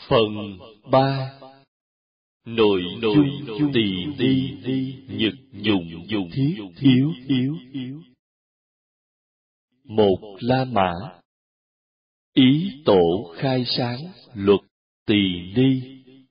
Phần 3. Nội dung tỳ ni nhật dụng thiết yếu. Một La Mã. Ý tổ khai sáng luật tỳ ni.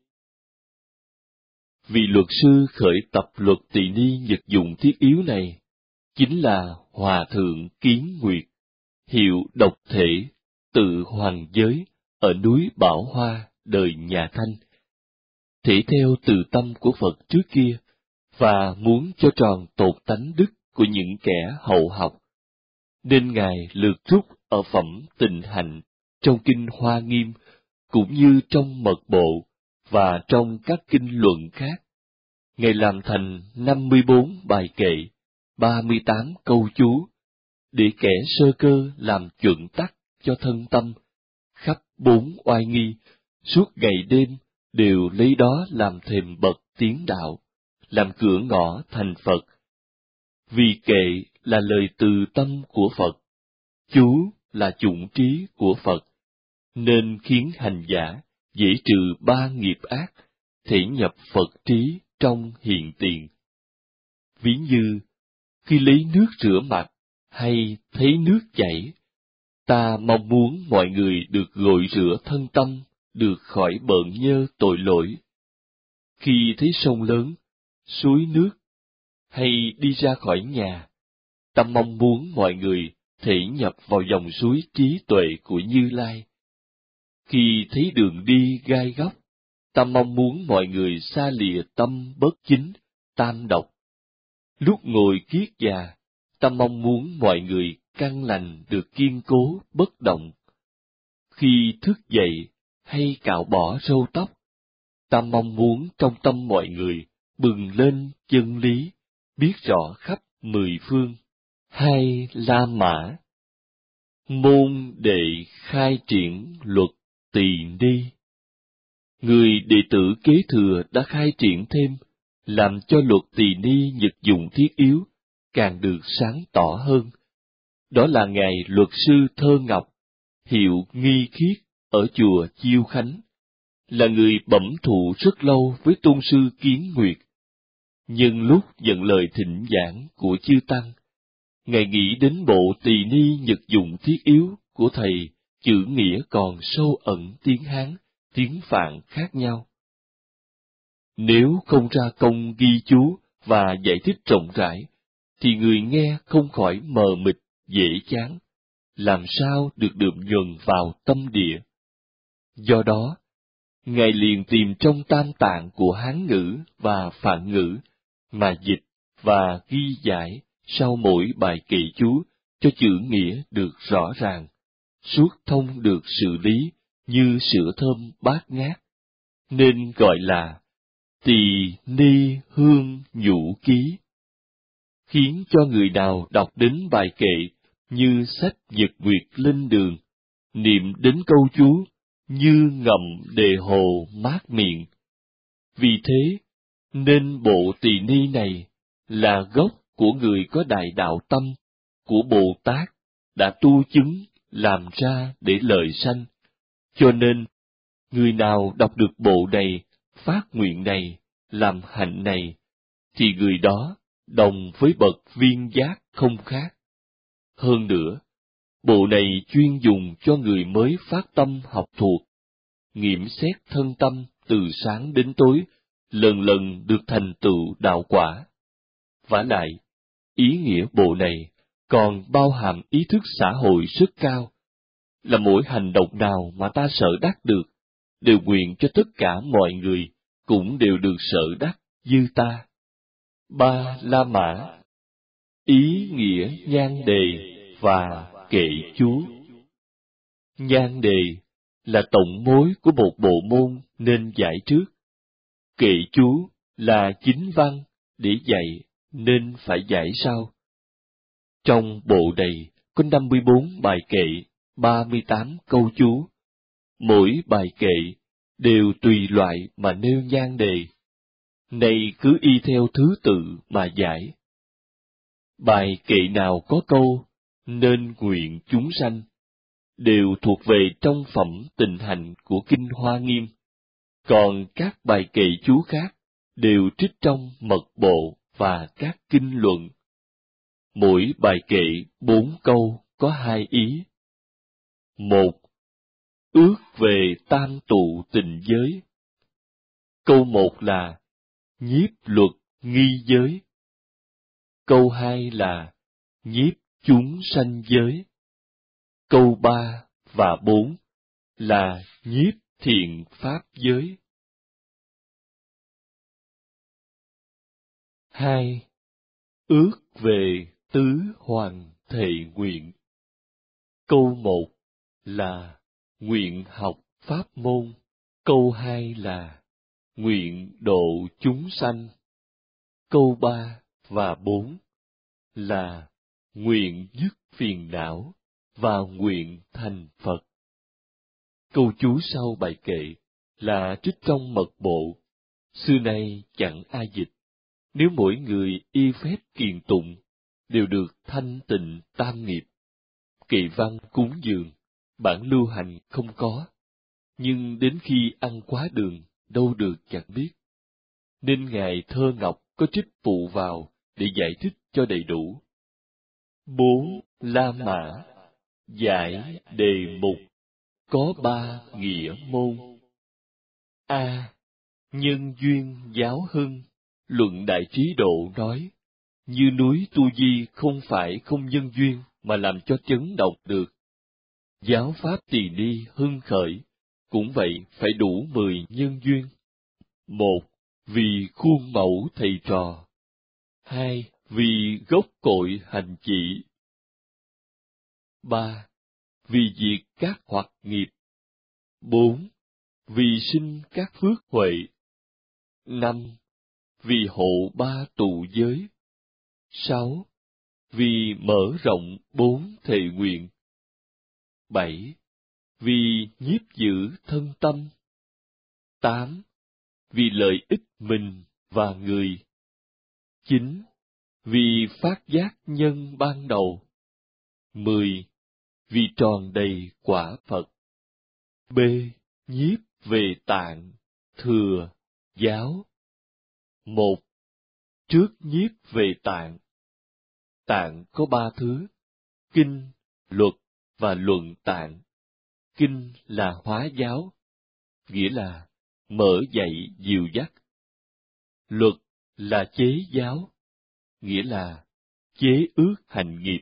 Vị luật sư khởi tập luật tỳ ni nhật dụng thiết yếu này chính là Hòa thượng Kiến Nguyệt, hiệu độc thể, tự hoàng giới ở núi Bảo Hoa, đời nhà Thanh. Thể theo từ tâm của Phật trước kia, và muốn cho tròn tột tánh đức của những kẻ hậu học, nên Ngài lược rút ở phẩm Tịnh Hạnh trong kinh Hoa Nghiêm, cũng như trong Mật Bộ và trong các kinh luận khác. Ngài làm thành 54 bài kệ, 38 câu chú, để kẻ sơ cơ làm chuẩn tắc cho thân tâm, khắp 4 oai nghi, suốt ngày đêm đều lấy đó làm thềm bậc tiến đạo, làm cửa ngõ thành Phật. Vì kệ là lời từ tâm của Phật, chú là chủng trí của Phật, nên khiến hành giả dễ trừ 3 nghiệp ác, thể nhập Phật trí trong hiện tiền. Ví như, khi lấy nước rửa mặt, hay thấy nước chảy, ta mong muốn mọi người được gội rửa thân tâm, được khỏi bợn nhơ tội lỗi. Khi thấy sông lớn, suối nước, hay đi ra khỏi nhà, ta mong muốn mọi người thể nhập vào dòng suối trí tuệ của Như Lai. Khi thấy đường đi gai góc, ta mong muốn mọi người xa lìa tâm bất chính, tam độc. Lúc ngồi kiết già, ta mong muốn mọi người căn lành được kiên cố, bất động. Khi thức dậy hay cạo bỏ râu tóc, ta mong muốn trong tâm mọi người bừng lên chân lý, biết rõ khắp 10 phương. Hai La Mã. Môn đệ khai triển luật tỳ ni. Người đệ tử kế thừa đã khai triển thêm, làm cho luật tỳ ni nhật dụng thiết yếu càng được sáng tỏ hơn. Đó là Ngài Luật sư Thơ Ngọc, hiệu Nghi Khiết ở chùa Chiêu Khánh, là người bẩm thụ rất lâu với tôn sư Kiến Nguyệt. Nhưng lúc nhận lời thỉnh giảng của chư tăng, Ngài nghĩ đến bộ tỳ ni nhật dụng thiết yếu của thầy, chữ nghĩa còn sâu ẩn tiếng Hán, tiếng Phạn khác nhau. Nếu không ra công ghi chú và giải thích rộng rãi, thì người nghe không khỏi mờ mịt, dễ chán, làm sao được đượm nhuần vào tâm địa. Do đó, Ngài liền tìm trong tam tạng của Hán ngữ và Phạn ngữ, mà dịch và ghi giải sau mỗi bài kệ chú, cho chữ nghĩa được rõ ràng, suốt thông được sự lý như sữa thơm bát ngát, nên gọi là Tỳ Ni Hương Nhũ Ký, khiến cho người nào đọc đến bài kệ như sách Nhật Nguyệt Linh Đường, niệm đến câu chú như ngậm đề hồ mát miệng. Vì thế, nên bộ tỳ ni này là gốc của người có đại đạo tâm, của Bồ Tát, đã tu chứng, làm ra để lợi sanh. Cho nên, người nào đọc được bộ này, phát nguyện này, làm hạnh này, thì người đó đồng với bậc viên giác không khác. Hơn nữa, bộ này chuyên dùng cho người mới phát tâm học thuộc, nghiệm xét thân tâm từ sáng đến tối, lần lần được thành tựu đạo quả. Vả lại, ý nghĩa bộ này còn bao hàm ý thức xã hội rất cao, là mỗi hành động nào mà ta sở đắc được, đều nguyện cho tất cả mọi người cũng đều được sở đắc như ta. Ba La Mã. Ý nghĩa nhan đề và kệ chú. Nhan đề là tổng mối của một bộ môn nên giải trước. Kệ chú là chính văn để dạy nên phải giải sau. Trong bộ này có 54 bài kệ, 38 câu chú. Mỗi bài kệ đều tùy loại mà nêu nhan đề. Này cứ y theo thứ tự mà giải. Bài kệ nào có câu nên nguyện chúng sanh đều thuộc về trong phẩm Tịnh Hạnh của kinh Hoa Nghiêm. Còn các bài kệ chú khác đều trích trong mật bộ và các kinh luận. Mỗi bài kệ 4 câu có 2 ý. 1. Ước về tam tụ tịnh giới. Câu 1 là nhiếp luật nghi giới. Câu 2 là nhiếp chúng sanh giới. Câu 3 và 4 là nhiếp thiện pháp giới. 2. Ước về tứ hoàng thệ nguyện. Câu 1 là nguyện học pháp môn. Câu 2 là nguyện độ chúng sanh. Câu 3 và 4 là nguyện dứt phiền não và nguyện thành Phật. Câu chú sau bài kệ là trích trong mật bộ, xưa nay chẳng ai dịch. Nếu mỗi người y phép kiền tụng, đều được thanh tịnh tam nghiệp. Kệ văn cúng dường, bản lưu hành không có, nhưng đến khi ăn quá đường, đâu được chẳng biết. Nên Ngài Thơ Ngọc có trích phụ vào để giải thích cho đầy đủ. 4. La Mã giải đề mục có 3 nghĩa môn. A. Nhân duyên giáo hưng. Luận Đại Trí Độ nói, như núi Tu Di không phải không nhân duyên mà làm cho chấn động được. Giáo pháp Tỳ Ni hưng khởi, cũng vậy phải đủ 10 nhân duyên. 1. Vì khuôn mẫu thầy trò. 2. Vì gốc cội hành chỉ. 3. Vì diệt các hoặc nghiệp. 4. Vì sinh các phước huệ. 5. Vì hộ 3 tụ giới. 6. Vì mở rộng 4 thệ nguyện. 7. Vì nhiếp giữ thân tâm. 8. Vì lợi ích mình và người. 9. Vì phát giác nhân ban đầu. 10. Vì tròn đầy quả Phật. B. Nhiếp về tạng, thừa, giáo. 1. Trước nhiếp về tạng. Tạng có 3 thứ: kinh, luật và luận tạng. Kinh là hóa giáo, nghĩa là mở dạy dìu dắt. Luật là chế giáo, nghĩa là chế ước hành nghiệp.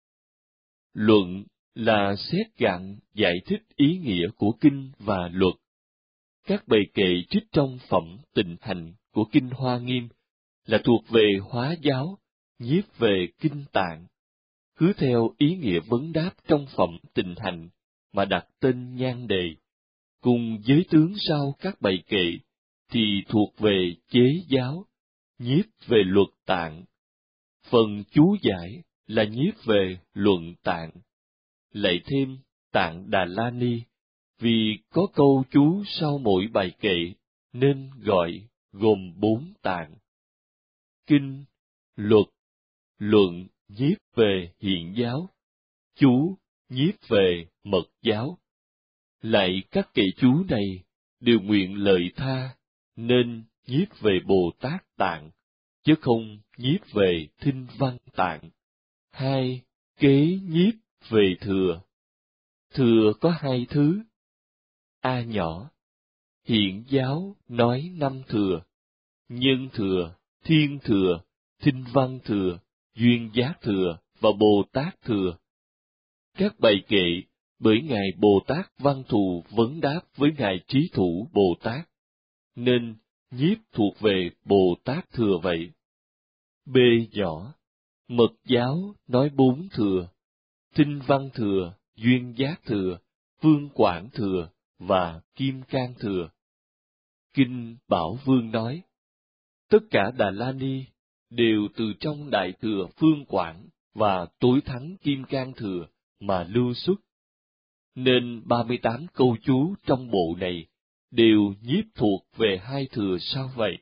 Luận là xét gạn giải thích ý nghĩa của kinh và luật. Các bài kệ trích trong phẩm Tịnh Hành của Kinh Hoa Nghiêm là thuộc về hóa giáo, nhiếp về kinh tạng, cứ theo ý nghĩa vấn đáp trong phẩm Tịnh Hành mà đặt tên nhan đề, cùng giới tướng sau các bài kệ thì thuộc về chế giáo, nhiếp về luật tạng. Phần chú giải là nhiếp về luận tạng. Lại thêm tạng Đà La Ni, vì có câu chú sau mỗi bài kệ nên gọi gồm 4 tạng: kinh, luật, luận nhiếp về hiện giáo, chú nhiếp về mật giáo. Lại các kệ chú này đều nguyện lợi tha, nên nhiếp về Bồ Tát tạng, chứ không nhiếp về Thinh Văn tạng. 2. Kế nhiếp về thừa. Thừa có 2 thứ. A nhỏ, hiện giáo nói 5 thừa: nhân thừa, thiên thừa, thinh văn thừa, duyên giác thừa và Bồ Tát thừa. Các bài kệ bởi Ngài Bồ Tát Văn Thù vấn đáp với Ngài Trí Thủ Bồ Tát, nên nhiếp thuộc về Bồ Tát thừa vậy. B nhỏ, mật giáo nói 4 thừa: thinh văn thừa, duyên giác thừa, phương quảng thừa và kim cang thừa. Kinh Bảo Vương nói, tất cả Đà La Ni đều từ trong Đại Thừa Phương Quảng và Tối Thắng Kim Cang Thừa mà lưu xuất. Nên 38 câu chú trong bộ này đều nhiếp thuộc về 2 thừa sao vậy?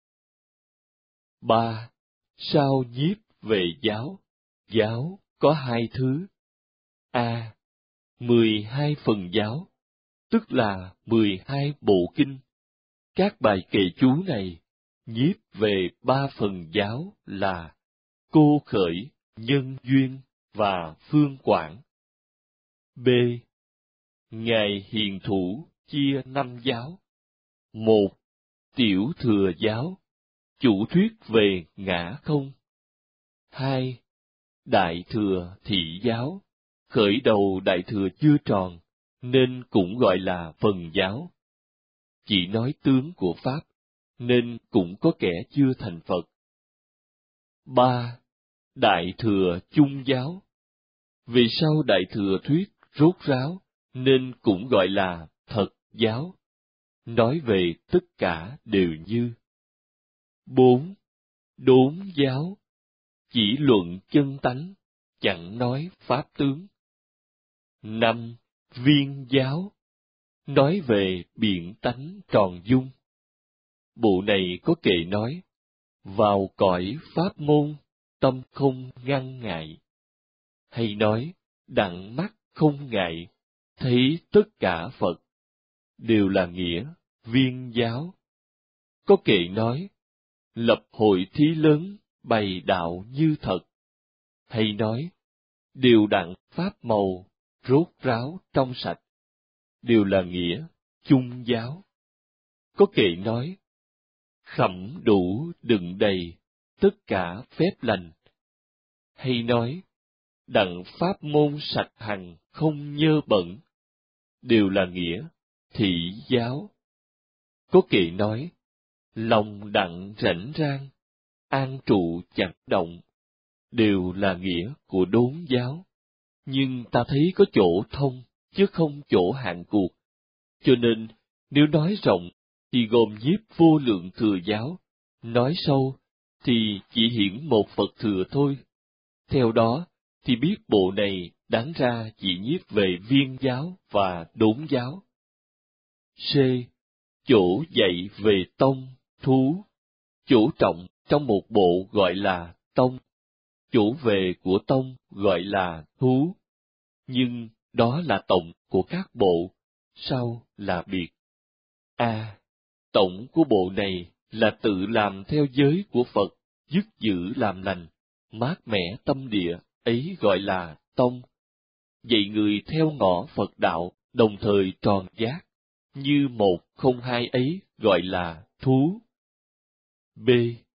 3. Sao nhiếp về giáo? Giáo có 2 thứ. A. 12 phần giáo, tức là 12 bộ kinh. Các bài kệ chú này nhiếp về ba phần giáo là cô khởi, nhân duyên và phương quảng. B. Ngài hiền thủ chia 5 giáo. 1. Tiểu thừa giáo, chủ thuyết về ngã không. 2. Đại thừa thị giáo, khởi đầu đại thừa chưa tròn, nên cũng gọi là phần giáo. Chỉ nói tướng của Pháp, nên cũng có kẻ chưa thành Phật. 3. Đại thừa chung giáo. Vì sau đại thừa thuyết rốt ráo, nên cũng gọi là thật giáo. Nói về tất cả đều như. 4. Đốn giáo. Chỉ luận chân tánh, chẳng nói pháp tướng. 5. Viên giáo. Nói về biện tánh tròn dung. Bộ này có kệ nói, vào cõi pháp môn, tâm không ngăn ngại. Hay nói, đặng mắt không ngại, thấy tất cả Phật, đều là nghĩa viên giáo. Có kệ nói, lập hội thí lớn, bày đạo như thật. Hay nói, đều đặng pháp màu, rốt ráo trong sạch, đều là nghĩa chung giáo. Có kệ nói, khẩm đủ đựng đầy, tất cả phép lành. Hay nói, đặng pháp môn sạch hằng không nhơ bẩn, đều là nghĩa thị giáo. Có kệ nói, lòng đặng rảnh rang, an trụ chẳng động, đều là nghĩa của đốn giáo. Nhưng ta thấy có chỗ thông, chứ không chỗ hạn cuộc. Cho nên, nếu nói rộng, thì gồm nhiếp vô lượng thừa giáo, nói sâu, thì chỉ hiển một Phật thừa thôi. Theo đó, thì biết bộ này đáng ra chỉ nhiếp về viên giáo và đốn giáo. C. Chỗ dạy về tông, thú. Chỗ trọng trong một bộ gọi là tông, chỗ về của tông gọi là thú. Nhưng đó là tổng của các bộ, sau là biệt. A. Tổng của bộ này là tự làm theo giới của Phật, dứt giữ làm lành, mát mẻ tâm địa, ấy gọi là tông. Dạy người theo ngõ Phật đạo, đồng thời tròn giác, như một không hai ấy gọi là thú. B.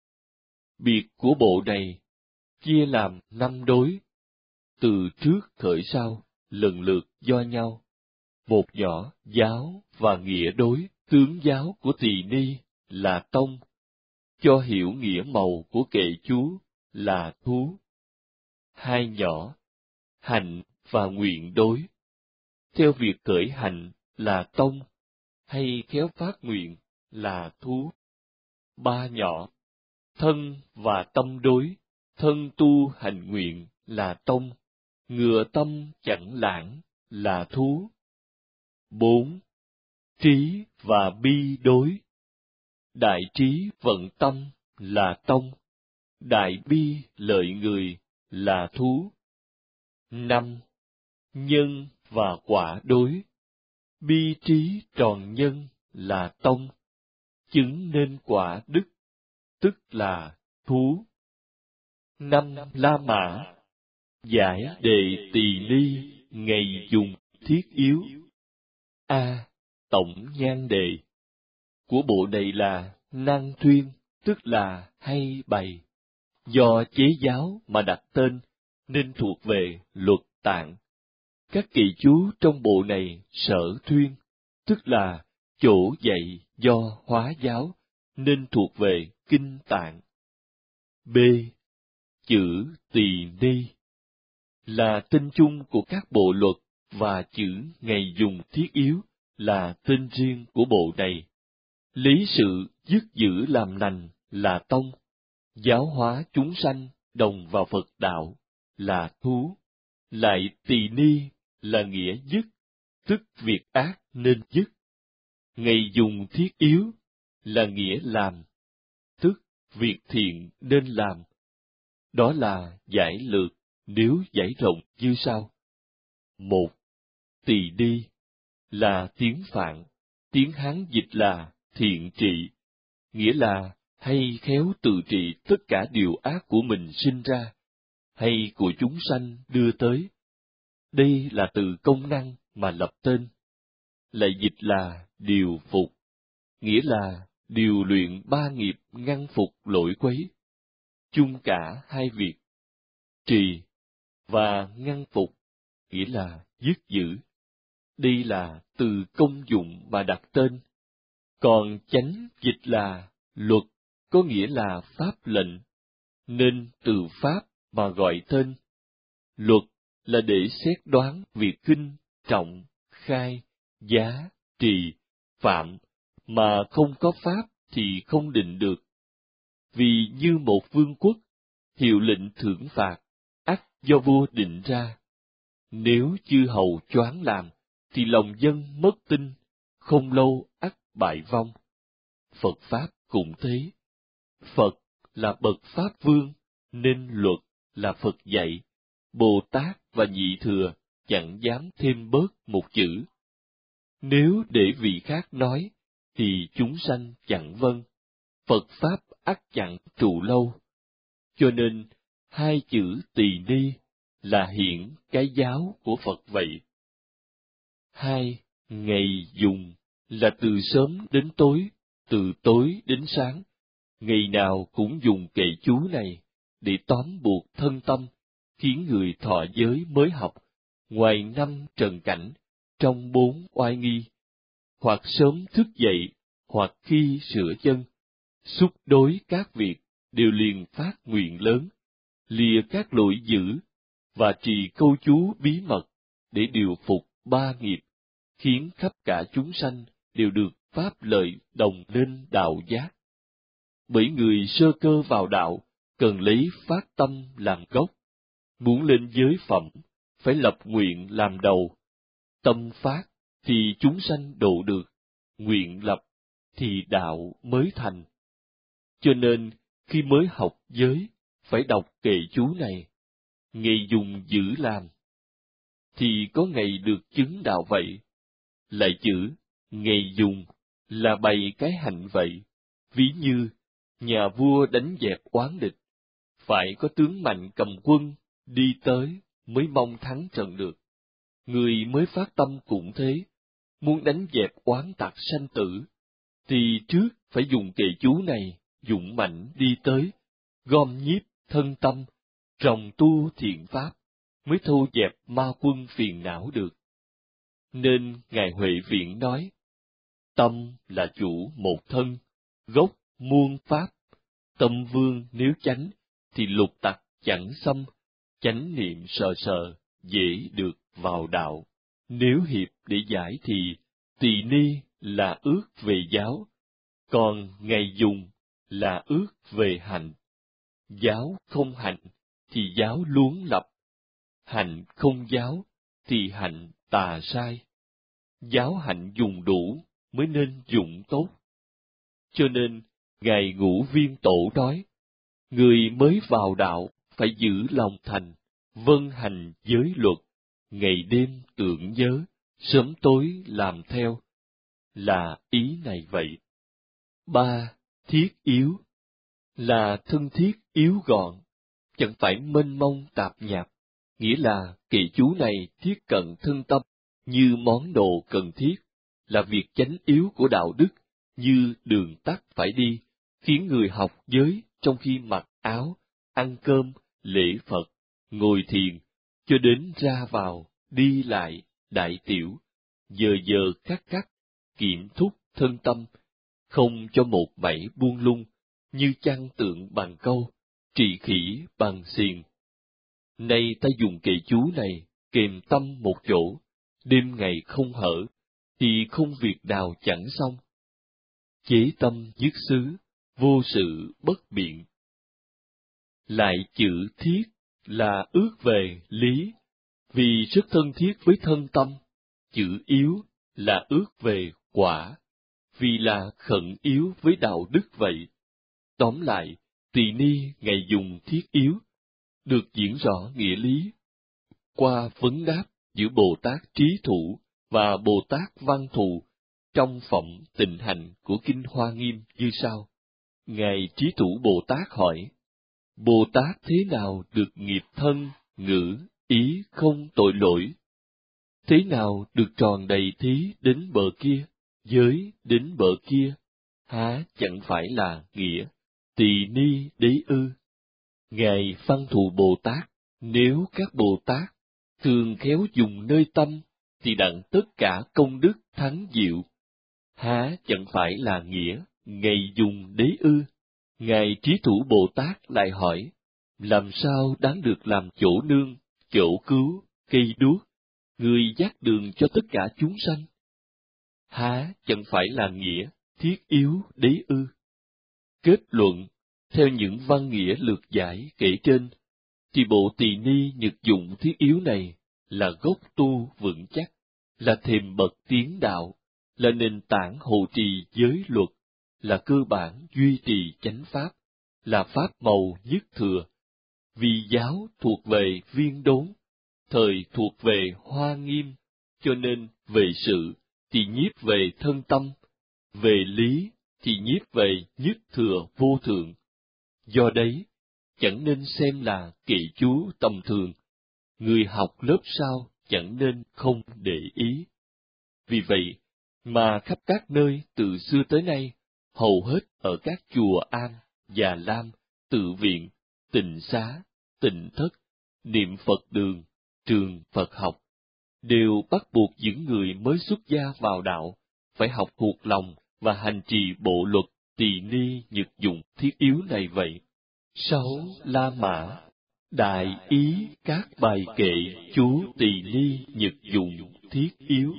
Biệt của bộ này chia làm 5 đối, từ trước khởi sau, lần lượt do nhau. Một nhỏ giáo và nghĩa đối, tướng giáo của tỳ ni là tông, cho hiểu nghĩa màu của kệ chú là thú. 2 nhỏ, hạnh và nguyện đối, theo việc khởi hạnh là tông, hay khéo phát nguyện là thú. 3 nhỏ, thân và tâm đối, thân tu hành nguyện là tông, ngừa tâm chẳng lãng là thú. 4. Trí và bi đối, đại trí vận tâm là tông, đại bi lợi người là thú. 5. Nhân và quả đối, bi trí tròn nhân là tông, chứng nên quả đức, tức là thú. 5. La mã, giải đề tỳ ni, ngày dùng thiết yếu. A. Tổng nhan đề của bộ này là năng thuyên, tức là hay bày. Do chế giáo mà đặt tên, nên thuộc về luật tạng. Các kỳ chú trong bộ này sở thuyên, tức là chỗ dạy do hóa giáo, nên thuộc về kinh tạng. B. Chữ tỳ ni là tên chung của các bộ luật, và chữ ngày dùng thiết yếu là tên riêng của bộ này. Lý sự dứt giữ làm lành là tông, giáo hóa chúng sanh đồng vào Phật đạo là thú, lại tỳ ni là nghĩa dứt, tức việc ác nên dứt. Ngày dùng thiết yếu là nghĩa làm, tức việc thiện nên làm. Đó là giải lược, nếu giải rộng như sau. 1. Tỳ ni là tiếng Phạn, tiếng Hán dịch là thiện trị, nghĩa là hay khéo tự trị tất cả điều ác của mình sinh ra, hay của chúng sanh đưa tới. Đây là từ công năng mà lập tên. Lại dịch là điều phục, nghĩa là điều luyện ba nghiệp ngăn phục lỗi quấy. Chung cả hai việc, trì và ngăn phục, nghĩa là dứt giữ. Đây là từ công dụng mà đặt tên. Còn chánh dịch là luật, có nghĩa là pháp lệnh, nên từ pháp mà gọi tên. Luật là để xét đoán việc kinh, trọng, khai, giá, trì, phạm, mà không có pháp thì không định được. Vì như một vương quốc, hiệu lệnh thưởng phạt, ắt do vua định ra. Nếu chư hầu choáng làm, thì lòng dân mất tin, không lâu ắt bại vong. Phật Pháp cũng thế. Phật là bậc Pháp Vương, nên luật là Phật dạy. Bồ Tát và Nhị Thừa chẳng dám thêm bớt một chữ. Nếu để vị khác nói, thì chúng sanh chẳng vâng. Phật Pháp ắt chẳng trụ lâu. Cho nên, hai chữ tỳ ni là hiện cái giáo của Phật vậy. Hai, ngày dùng là từ sớm đến tối, từ tối đến sáng. Ngày nào cũng dùng kệ chú này để tóm buộc thân tâm, khiến người thọ giới mới học, ngoài năm trần cảnh, trong bốn oai nghi, hoặc sớm thức dậy, hoặc khi sửa chân, xúc đối các việc, đều liền phát nguyện lớn, lìa các lỗi dữ, và trì câu chú bí mật, để điều phục ba nghiệp, khiến khắp cả chúng sanh đều được pháp lợi đồng lên đạo giác. Bởi người sơ cơ vào đạo, cần lấy phát tâm làm gốc. Muốn lên giới phẩm, phải lập nguyện làm đầu. Tâm phát, thì chúng sanh độ được. Nguyện lập, thì đạo mới thành. Cho nên, khi mới học giới, phải đọc kệ chú này. Ngày dùng giữ làm, thì có ngày được chứng đạo vậy. Lại chữ, ngày dùng, là bày cái hạnh vậy. Ví như, nhà vua đánh dẹp oán địch, phải có tướng mạnh cầm quân, đi tới, mới mong thắng trận được. Người mới phát tâm cũng thế, muốn đánh dẹp oán tặc sanh tử, thì trước phải dùng kệ chú này, dũng mạnh đi tới, gom nhiếp thân tâm, trồng tu thiện pháp, mới thu dẹp ma quân phiền não được. Nên Ngài Huệ Viện nói, tâm là chủ một thân, gốc muôn pháp. Tâm vương nếu chánh, thì lục tặc chẳng xâm, chánh niệm sờ sờ, dễ được vào đạo. Nếu hiệp để giải thì, tỳ ni là ước về giáo, còn ngày dùng là ước về hành. Giáo không hành, thì giáo luống lập. Hành không giáo, thì hạnh tà sai. Giáo hạnh dùng đủ, mới nên dụng tốt. Cho nên, Ngài Ngũ Viên Tổ nói, người mới vào đạo phải giữ lòng thành, vâng hành giới luật, ngày đêm tưởng nhớ, sớm tối làm theo, là ý này vậy. Ba, thiết yếu, là thân thiết yếu gọn, chẳng phải mênh mông tạp nhạp, nghĩa là kệ chú này thiết cận thân tâm, như món đồ cần thiết, là việc chánh yếu của đạo đức, như đường tắt phải đi, khiến người học giới trong khi mặc áo, ăn cơm, lễ Phật, ngồi thiền, cho đến ra vào, đi lại, đại tiểu, giờ giờ khắc khắc, kiểm thúc thân tâm, không cho một mảy buông lung, như chăn tượng bằng câu, trì khỉ bằng xiềng. Nay ta dùng kệ chú này, kèm tâm một chỗ, đêm ngày không hở, thì không việc nào chẳng xong. Chế tâm dứt xứ, vô sự bất biện. Lại chữ thiết là ước về lý, vì rất thân thiết với thân tâm. Chữ yếu là ước về quả, vì là khẩn yếu với đạo đức vậy. Tóm lại, tỳ ni ngày dùng thiết yếu, được diễn rõ nghĩa lý qua vấn đáp giữa Bồ Tát Trí Thủ và Bồ Tát Văn Thù, trong phẩm Tịnh Hạnh của Kinh Hoa Nghiêm như sau. Ngài Trí Thủ Bồ Tát hỏi, Bồ Tát thế nào được nghiệp thân, ngữ, ý không tội lỗi? Thế nào được tròn đầy thí đến bờ kia, giới đến bờ kia? Há chẳng phải là nghĩa, tỳ ni đế ư? Ngài Văn Thù Bồ Tát, nếu các Bồ Tát thường khéo dùng nơi tâm, thì đặng tất cả công đức thắng diệu. Há chẳng phải là nghĩa, ngày dùng đế ư? Ngài Trí Thủ Bồ Tát lại hỏi, làm sao đáng được làm chỗ nương, chỗ cứu, cây đuốc, người dắt đường cho tất cả chúng sanh? Há chẳng phải là nghĩa, thiết yếu đế ư? Kết luận, theo những văn nghĩa lược giải kể trên, thì bộ tỳ ni nhật dụng thiết yếu này là gốc tu vững chắc, là thềm bậc tiến đạo, là nền tảng hộ trì giới luật, là cơ bản duy trì chánh pháp, là pháp màu nhất thừa. Vì giáo thuộc về viên đốn, thời thuộc về hoa nghiêm, cho nên về sự thì nhiếp về thân tâm, về lý thì nhiếp về nhất thừa vô thượng. Do đấy, chẳng nên xem là kệ chú tầm thường, người học lớp sau chẳng nên không để ý. Vì vậy mà khắp các nơi từ xưa tới nay, hầu hết ở các chùa Am, Già Lam, tự viện, tịnh xá, tịnh thất, niệm Phật đường, trường Phật học, đều bắt buộc những người mới xuất gia vào đạo phải học thuộc lòng và hành trì bộ luật tỳ ni nhật dụng thiết yếu này vậy. 6. La Mã đại ý các bài kệ chú tỳ ni nhật dụng thiết yếu.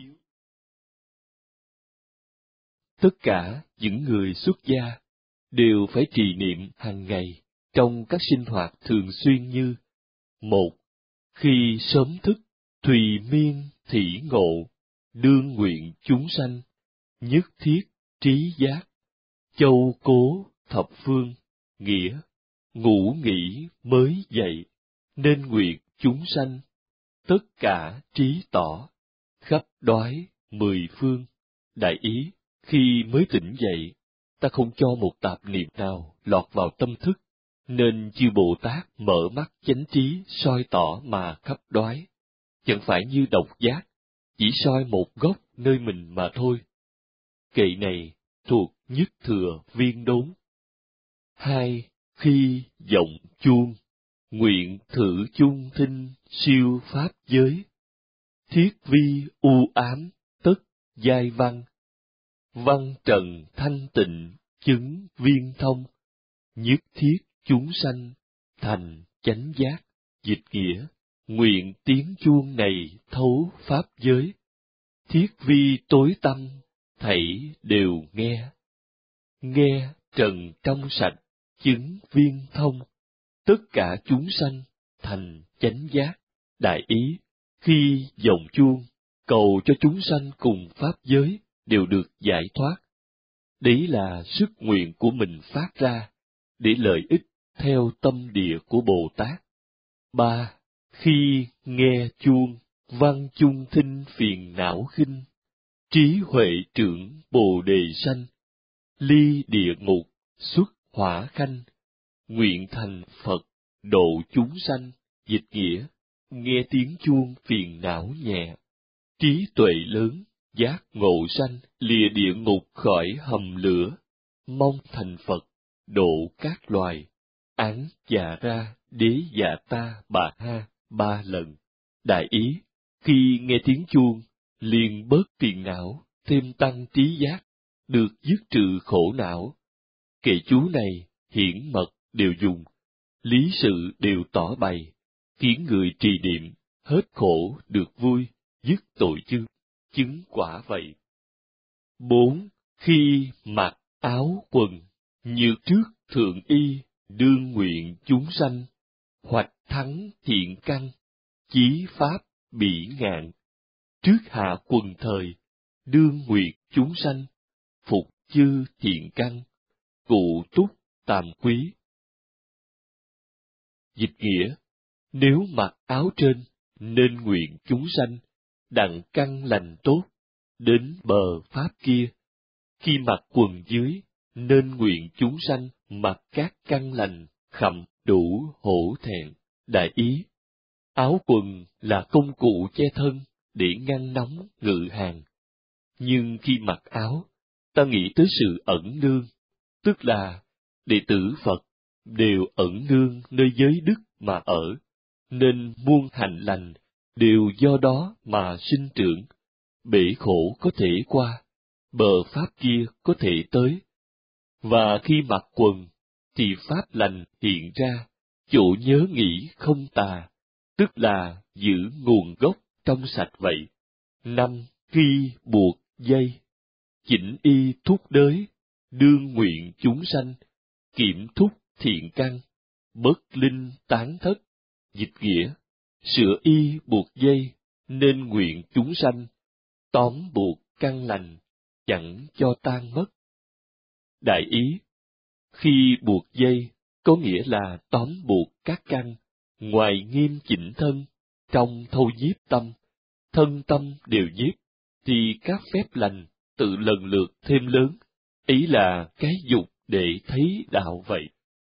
Tất cả những người xuất gia đều phải trì niệm hàng ngày trong các sinh hoạt thường xuyên như: 1. Khi sớm thức, thùy miên thỉ ngộ, đương nguyện chúng sanh, nhất thiết trí giác, châu cố thập phương, nghĩa, ngủ nghỉ mới dậy, nên nguyện chúng sanh, tất cả trí tỏ, khắp đoái mười phương. Đại ý, khi mới tỉnh dậy, ta không cho một tạp niệm nào lọt vào tâm thức, nên chư Bồ Tát mở mắt chánh trí soi tỏ mà khắp đoái, chẳng phải như độc giác, chỉ soi một góc nơi mình mà thôi. Kệ này thuộc nhất thừa viên đốn. 2. Khi vọng chuông, nguyện thử chung thinh siêu pháp giới, thiết vi u ám tất giai văn, văn trần thanh tịnh chứng viên thông, nhất thiết chúng sanh thành chánh giác. Dịch nghĩa, nguyện tiếng chuông này thấu pháp giới, thiết vi tối tâm thảy đều nghe, nghe trần trong sạch chứng viên thông, tất cả chúng sanh thành chánh giác. Đại ý, khi vọng chuông cầu cho chúng sanh cùng pháp giới đều được giải thoát. Đấy là sức nguyện của mình phát ra để lợi ích theo tâm địa của Bồ Tát. 3. Khi nghe chuông, văn chung thinh phiền não khinh, trí huệ trưởng bồ đề sanh, ly địa ngục xuất hỏa khanh, nguyện thành Phật độ chúng sanh. Dịch nghĩa, nghe tiếng chuông phiền não nhẹ, trí tuệ lớn, giác ngộ sanh, lìa địa ngục khỏi hầm lửa, mong thành Phật độ các loài, án dạ ra đế dạ ta bà ha 3 lần. Đại ý, khi nghe tiếng chuông liền bớt phiền não, thêm tăng trí giác, được dứt trừ khổ não. Kệ chú này hiển mật đều dùng, lý sự đều tỏ bày, khiến người trì niệm hết khổ được vui, dứt tội chư, chứng quả vậy. 4. Khi mặc áo quần, như trước thượng y, đương nguyện chúng sanh, hoạch thắng thiện căn, chí pháp bỉ ngạn, trước hạ quần thời, đương nguyện chúng sanh, phục chư thiện căn, cụ túc tàm quý. Dịch nghĩa, nếu mặc áo trên, nên nguyện chúng sanh, đặng căn lành tốt, đến bờ Pháp kia. Khi mặc quần dưới, nên nguyện chúng sanh mặc các căn lành, khẩm đủ hổ thẹn. Đại ý, áo quần là công cụ che thân để ngăn nóng ngự hàng. Nhưng khi mặc áo, ta nghĩ tới sự ẩn nương, tức là đệ tử Phật đều ẩn nương nơi giới đức mà ở, nên muôn hạnh lành đều do đó mà sinh trưởng. Bể khổ có thể qua, bờ Pháp kia có thể tới. Và khi mặc quần, thì Pháp lành hiện ra, chỗ nhớ nghĩ không tà, tức là giữ nguồn gốc trong sạch vậy. 5. Khi buộc dây, chỉnh y thúc đới, đương nguyện chúng sanh, kiểm thúc thiện căn, bất linh tán thất. Dịch nghĩa, sửa y buộc dây, nên nguyện chúng sanh, tóm buộc căn lành, chẳng cho tan mất. Đại ý, khi buộc dây, có nghĩa là tóm buộc các căn, ngoài nghiêm chỉnh thân, trong thâu nhiếp tâm, thân tâm đều nhiếp, thì các phép lành tự lần lượt thêm lớn, ý là cái dục để thấy đạo vậy.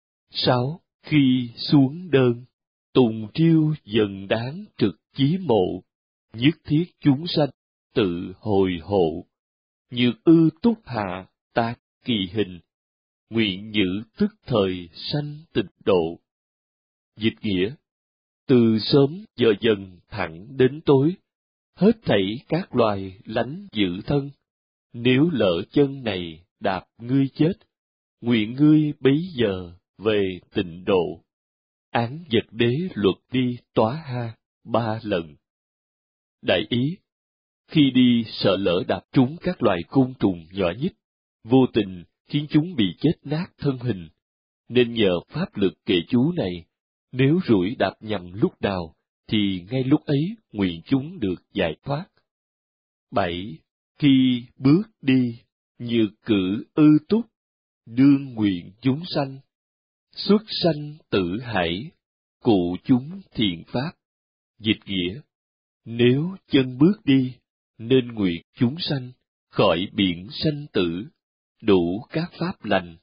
6. Khi xuống đơn, tùng triêu dần đáng trực chí mộ, nhất thiết chúng sanh, tự hồi hộ. Nhược ư túc hạ, tác kỳ hình, nguyện giữ tức thời sanh tịnh độ. Dịch nghĩa, từ sớm giờ dần thẳng đến tối, hết thảy các loài lánh giữ thân. Nếu lỡ chân này đạp ngươi chết, nguyện ngươi bấy giờ về tịnh độ. Án vật đế luật đi tóa ha 3 lần. Đại ý, khi đi sợ lỡ đạp trúng các loài côn trùng nhỏ nhít, vô tình khiến chúng bị chết nát thân hình, nên nhờ pháp lực kệ chú này, nếu rủi đạp nhầm lúc nào, thì ngay lúc ấy nguyện chúng được giải thoát. 7. Khi bước đi, như cử ư túc, đương nguyện chúng sanh, xuất sanh tử hải, cụ chúng thiện pháp. Dịch nghĩa, nếu chân bước đi, nên nguyện chúng sanh, khỏi biển sanh tử, đủ các pháp lành.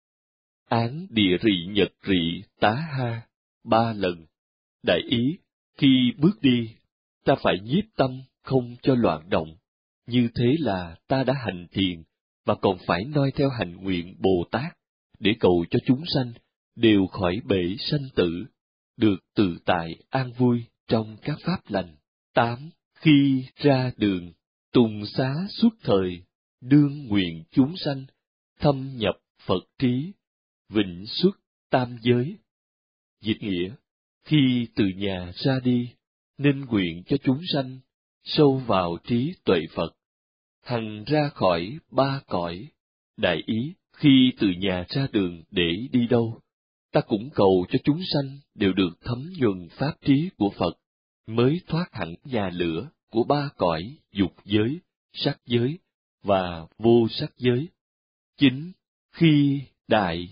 Án địa rị nhật rị tá ha 3 lần. Đại ý, khi bước đi, ta phải nhiếp tâm không cho loạn động. Như thế là ta đã hành thiền, và còn phải noi theo hành nguyện Bồ Tát, để cầu cho chúng sanh đều khỏi bể sanh tử, được tự tại an vui trong các pháp lành. 8. Khi ra đường, tùng xá suốt thời, đương nguyện chúng sanh, thâm nhập Phật trí, vịnh xuất tam giới. Dịch nghĩa, khi từ nhà ra đi, nên nguyện cho chúng sanh, sâu vào trí tuệ Phật, hằng ra khỏi 3 cõi. Đại ý, khi từ nhà ra đường để đi đâu, ta cũng cầu cho chúng sanh đều được thấm nhuần pháp trí của Phật, mới thoát hẳn nhà lửa của 3 cõi dục giới, sắc giới và vô sắc giới. 9. Khi đại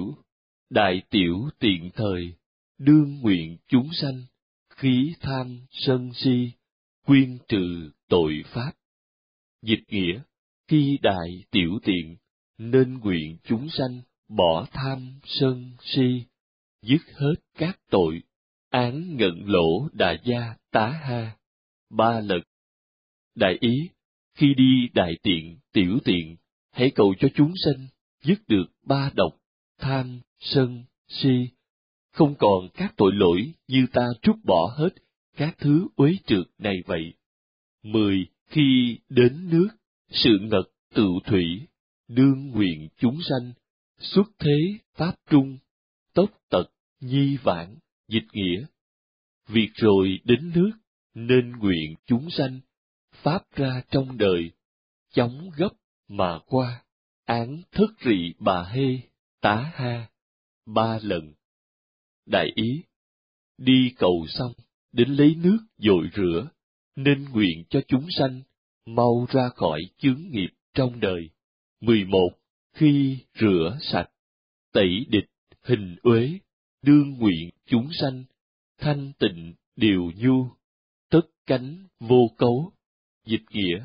tiểu tiện thời, đương nguyện chúng sanh, khí tham sân si, quyên trừ tội pháp. Dịch nghĩa, khi đại tiểu tiện, nên nguyện chúng sanh bỏ tham sân si, dứt hết các tội. Án ngận lỗ đà gia tá ha 3 lần. Đại ý, khi đi đại tiện, tiểu tiện, hãy cầu cho chúng sanh dứt được 3 độc, tham, sân, si, không còn các tội lỗi như ta trút bỏ hết các thứ uế trượt này vậy. 10. Khi đến nước, sự ngật tựu thủy, đương nguyện chúng sanh, xuất thế pháp trung, tốc tật nhi vãng. Dịch nghĩa, việc rồi đến nước, nên nguyện chúng sanh, pháp ra trong đời, chóng gấp mà qua. Án thất rị bà hê, tá ha 3 lần. Đại ý, đi cầu xong, đến lấy nước dội rửa, nên nguyện cho chúng sanh, mau ra khỏi chướng nghiệp trong đời. 11. Khi rửa sạch, tẩy địch, hình uế, đương nguyện chúng sanh, thanh tịnh điều nhu, tất cánh vô cấu. Dịch nghĩa,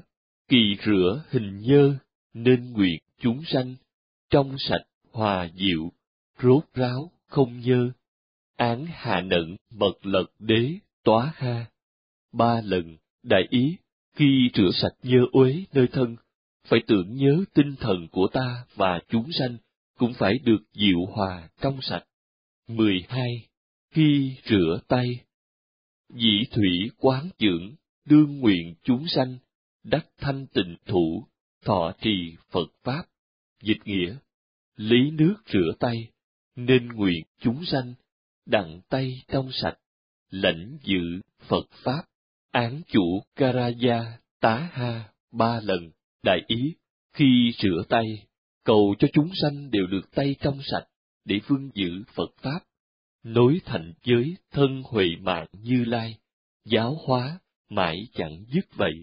Kỳ rửa hình nhơ, nên nguyện chúng sanh, trong sạch, hòa diệu, rốt ráo, không nhơ. Án hạ nận, mật lật đế, tóa ha. 3 lần, đại ý, khi rửa sạch nhơ uế nơi thân, phải tưởng nhớ tinh thần của ta và chúng sanh, cũng phải được diệu hòa trong sạch. 12. Khi rửa tay, dĩ thủy quán dưỡng, đương nguyện chúng sanh, đắc thanh tịnh thủ, thọ trì Phật Pháp. Dịch nghĩa, lấy nước rửa tay, nên nguyện chúng sanh, đặng tay trong sạch, lãnh dự Phật Pháp. Án chủ Karaya tá ha 3 lần, đại ý, khi rửa tay, cầu cho chúng sanh đều được tay trong sạch, để vun giữ Phật Pháp, nối thành giới thân huệ mạng Như Lai, giáo hóa, mãi chẳng dứt vậy.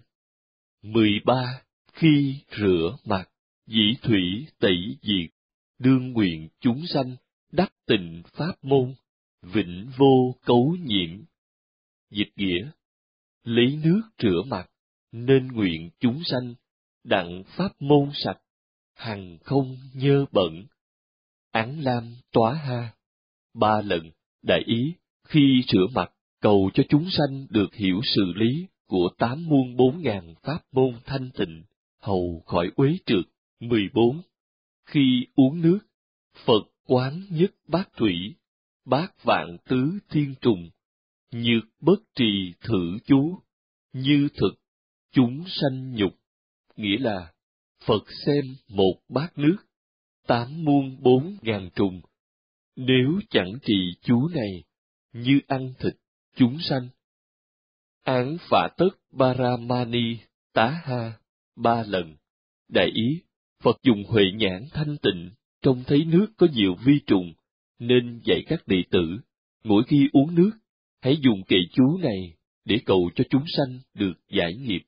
13. Khi rửa mặt, dĩ thủy tẩy diệt, đương nguyện chúng sanh, đắc tịnh pháp môn, vĩnh vô cấu nhiễm. Dịch nghĩa, lấy nước rửa mặt, nên nguyện chúng sanh, đặng pháp môn sạch, hằng không nhơ bẩn. Án lam tóa ha 3 lần, đại ý, khi rửa mặt, cầu cho chúng sanh được hiểu sự lý của 8 muôn 4 ngàn pháp môn thanh tịnh, hầu khỏi uế trượt. 14. Khi uống nước, Phật quán nhất bát thủy, bát vạn tứ thiên trùng, nhược bất trì thử chú, như thực, chúng sanh nhục. Nghĩa là, Phật xem một bát nước, 8 muôn 4 ngàn trùng, nếu chẳng trì chú này, như ăn thịt, chúng sanh. Án phạ tất Paramani tá ha 3 lần, đại ý, Phật dùng huệ nhãn thanh tịnh, trông thấy nước có nhiều vi trùng, nên dạy các đệ tử, mỗi khi uống nước, hãy dùng kệ chú này để cầu cho chúng sanh được giải nghiệp.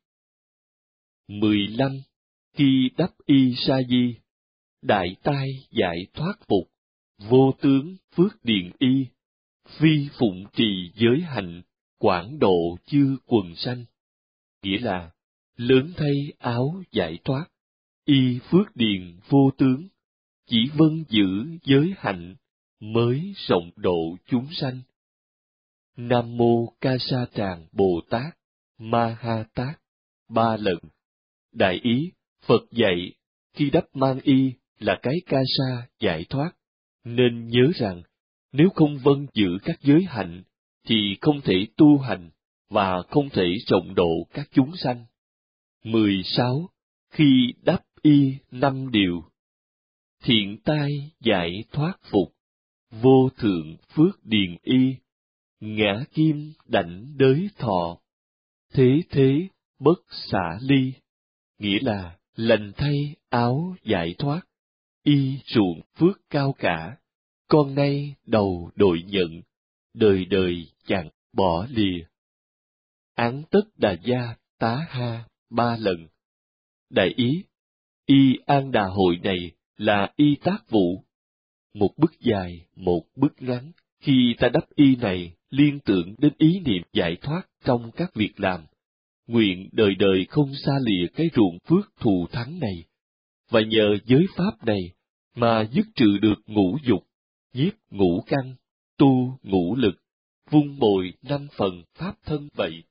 15. Khi đắp y sa di, đại tai giải thoát phục, vô tướng phước điền y, phi phụng trì giới hạnh, quảng độ chư quần sanh. Nghĩa là, lớn thay áo giải thoát, y phước điền vô tướng, chỉ vâng giữ giới hạnh, mới rộng độ chúng sanh. Nam mô Ca Sa Tràng Bồ Tát, Ma Ha Tát 3 lần. Đại ý, Phật dạy, khi đắp mang y là cái ca sa giải thoát, nên nhớ rằng, nếu không vâng giữ các giới hạnh, thì không thể tu hành, và không thể rộng độ các chúng sanh. 16. Khi đắp y 5 điều, thiện tai giải thoát phục, vô thượng phước điền y, ngã kim đảnh đới thọ, thế thế bất xả ly. Nghĩa là, lành thay áo giải thoát, y ruộng phước cao cả, con nay đầu đội nhận, đời đời chẳng bỏ lìa. Án tất đà gia tá ha 3 lần. Đại ý, y an đà hội này là y tác vụ. Một bức dài, một bức ngắn, khi ta đắp y này liên tưởng đến ý niệm giải thoát trong các việc làm, nguyện đời đời không xa lìa cái ruộng phước thù thắng này, và nhờ giới pháp này mà dứt trừ được ngũ dục, nhiếp ngũ căn, tu ngũ lực, vun bồi 5 phần pháp thân vậy.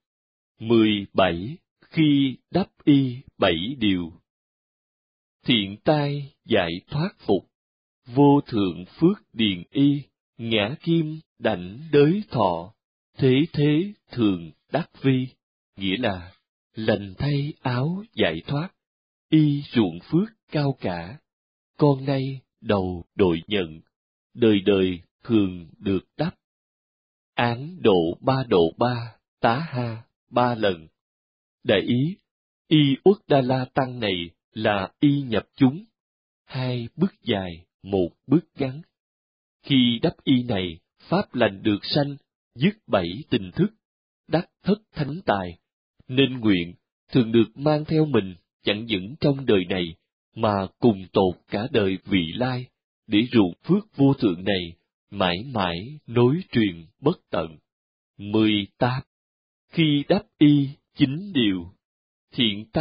17. Khi đắp y 7 điều, thiện tai giải thoát phục, vô thượng phước điền y, ngã kim đảnh đới thọ, thế thế thường đắc vi. Nghĩa là, lành thay áo giải thoát, y ruộng phước cao cả, con nay đầu đội nhận, đời đời thường được đắp. Án độ ba tá ha 3 lần. Đại ý, y Uất Đa La Tăng này là y nhập chúng, 2 bước dài, 1 bước ngắn. Khi đắp y này, pháp lành được sanh, dứt 7 tình thức, đắc thất thánh tài, nên nguyện thường được mang theo mình chẳng những trong đời này, mà cùng tột cả đời vị lai, để ruộng phước vô thượng này mãi mãi nối truyền bất tận. 18. Khi đắp y 9 điều, thiện tai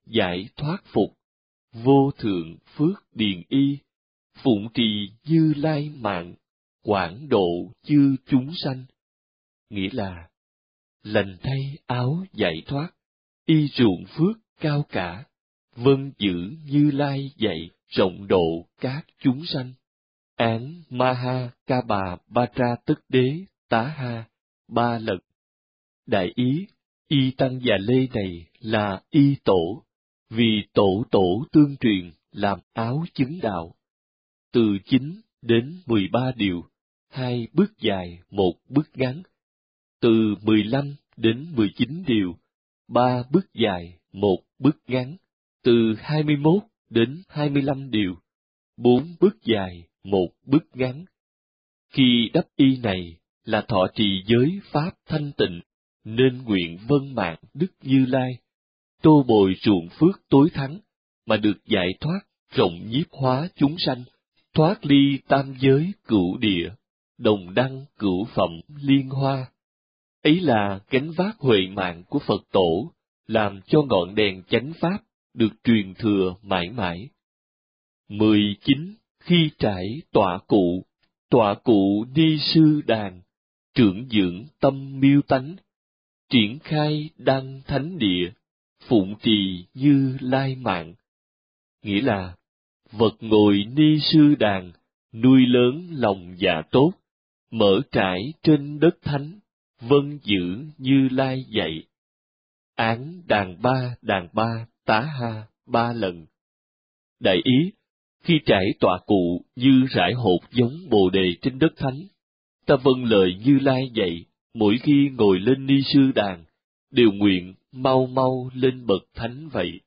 giải thoát phục, vô thượng phước điền y, phụng trì Như Lai mạng, quảng độ chư chúng sanh. Nghĩa là lành thay áo giải thoát, y ruộng phước cao cả, vâng giữ Như Lai dạy, rộng độ các chúng sanh. Án Maha Ca Bà Ba Tra Tức Đế Tá Ha 3 lần. Đại ý, y tăng già lê này là y tổ, vì tổ tổ tương truyền làm áo chứng đạo. Từ 9 đến 13 điều, 2 bước dài, 1 bước ngắn. Từ 15 đến 19 điều, 3 bước dài, 1 bước ngắn. Từ 21 đến 25 điều, 4 bước dài, 1 bước ngắn. Khi đắp y này là thọ trì giới pháp thanh tịnh, nên nguyện vâng mạng Đức Như Lai, tô bồi ruộng phước tối thắng, mà được giải thoát, rộng nhiếp hóa chúng sanh, thoát ly tam giới cửu địa, đồng đăng cửu phẩm liên hoa. Ấy là gánh vác huệ mạng của Phật Tổ, làm cho ngọn đèn chánh pháp được truyền thừa mãi mãi. 19. Khi trải tọa cụ ni sư đàn, trưởng dưỡng tâm miêu tánh, triển khai đăng thánh địa, phụng trì Như Lai mạng. Nghĩa là, vật ngồi ni sư đàn, nuôi lớn lòng dạ tốt, mở trải trên đất thánh, vâng giữ Như Lai dạy. Án đàn ba tá ha 3 lần. Đại ý, khi trải tọa cụ như rải hột giống bồ đề trên đất thánh, ta vâng lời Như Lai dạy, mỗi khi ngồi lên ni sư đàn, đều nguyện mau mau lên bậc thánh vậy.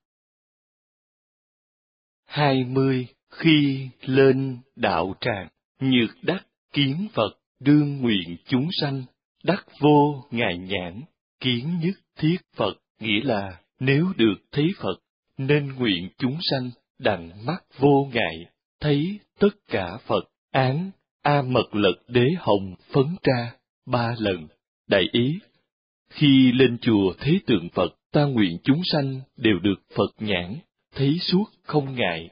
20. Khi lên đạo tràng, nhược đắc kiến Phật, đương nguyện chúng sanh, đắc vô ngại nhãn, kiến nhất thiết Phật. Nghĩa là, nếu được thấy Phật, nên nguyện chúng sanh đặng mắt vô ngại, thấy tất cả Phật. Án A Mật Lật Đế Hồng Phấn Tra 3 lần. Đại ý, khi lên chùa thấy tượng Phật, ta nguyện chúng sanh đều được Phật nhãn, thấy suốt không ngại.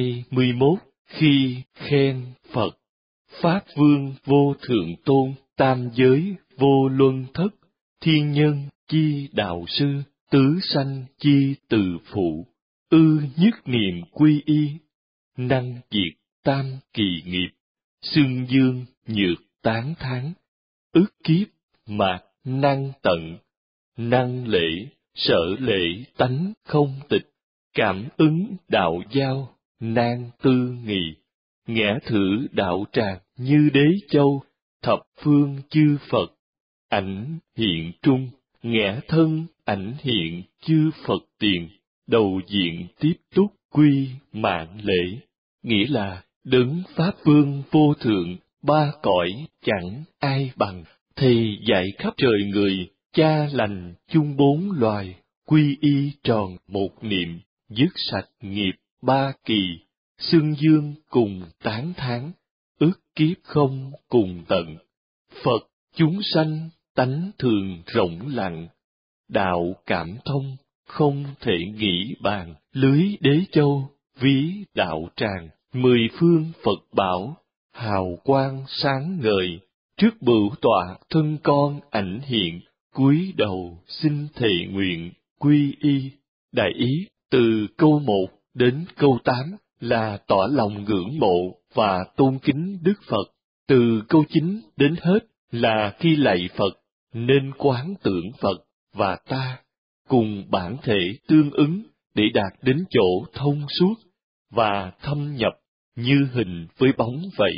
21. Khi khen Phật, Pháp Vương vô thượng tôn, tam giới vô luân thất, thiên nhân chi đạo sư, tứ sanh chi từ phụ, nhất niệm quy y, năng diệt tam kỳ nghiệp, xưng dương nhược tán thán, ức kiếp mạt năng tận, năng lễ sở lễ tánh không tịch, cảm ứng đạo giao nan tư nghị, ngã thử đạo tràng như đế châu, thập phương chư Phật ảnh hiện trung, ngã thân ảnh hiện chư Phật tiền, đầu diện tiếp túc quy mạng lễ. Nghĩa là đấng Pháp Vương vô thượng, ba cõi chẳng ai bằng, thì dạy khắp trời người, cha lành chung bốn loài, quy y tròn một niệm, dứt sạch nghiệp ba kỳ, xưng dương cùng tán thán, ức kiếp không cùng tận. Phật chúng sanh tánh thường rộng lặng, đạo cảm thông không thể nghĩ bàn, lưới đế châu ví đạo tràng, 10 phương Phật bảo hào quang sáng ngời, trước bửu tọa thân con ảnh hiện, cúi đầu xin thệ nguyện quy y. Đại ý, từ câu 1 đến câu 8 là tỏ lòng ngưỡng mộ và tôn kính Đức Phật. Từ câu 9 đến hết là khi lạy Phật nên quán tưởng Phật và ta cùng bản thể tương ứng để đạt đến chỗ thông suốt và thâm nhập như hình với bóng vậy.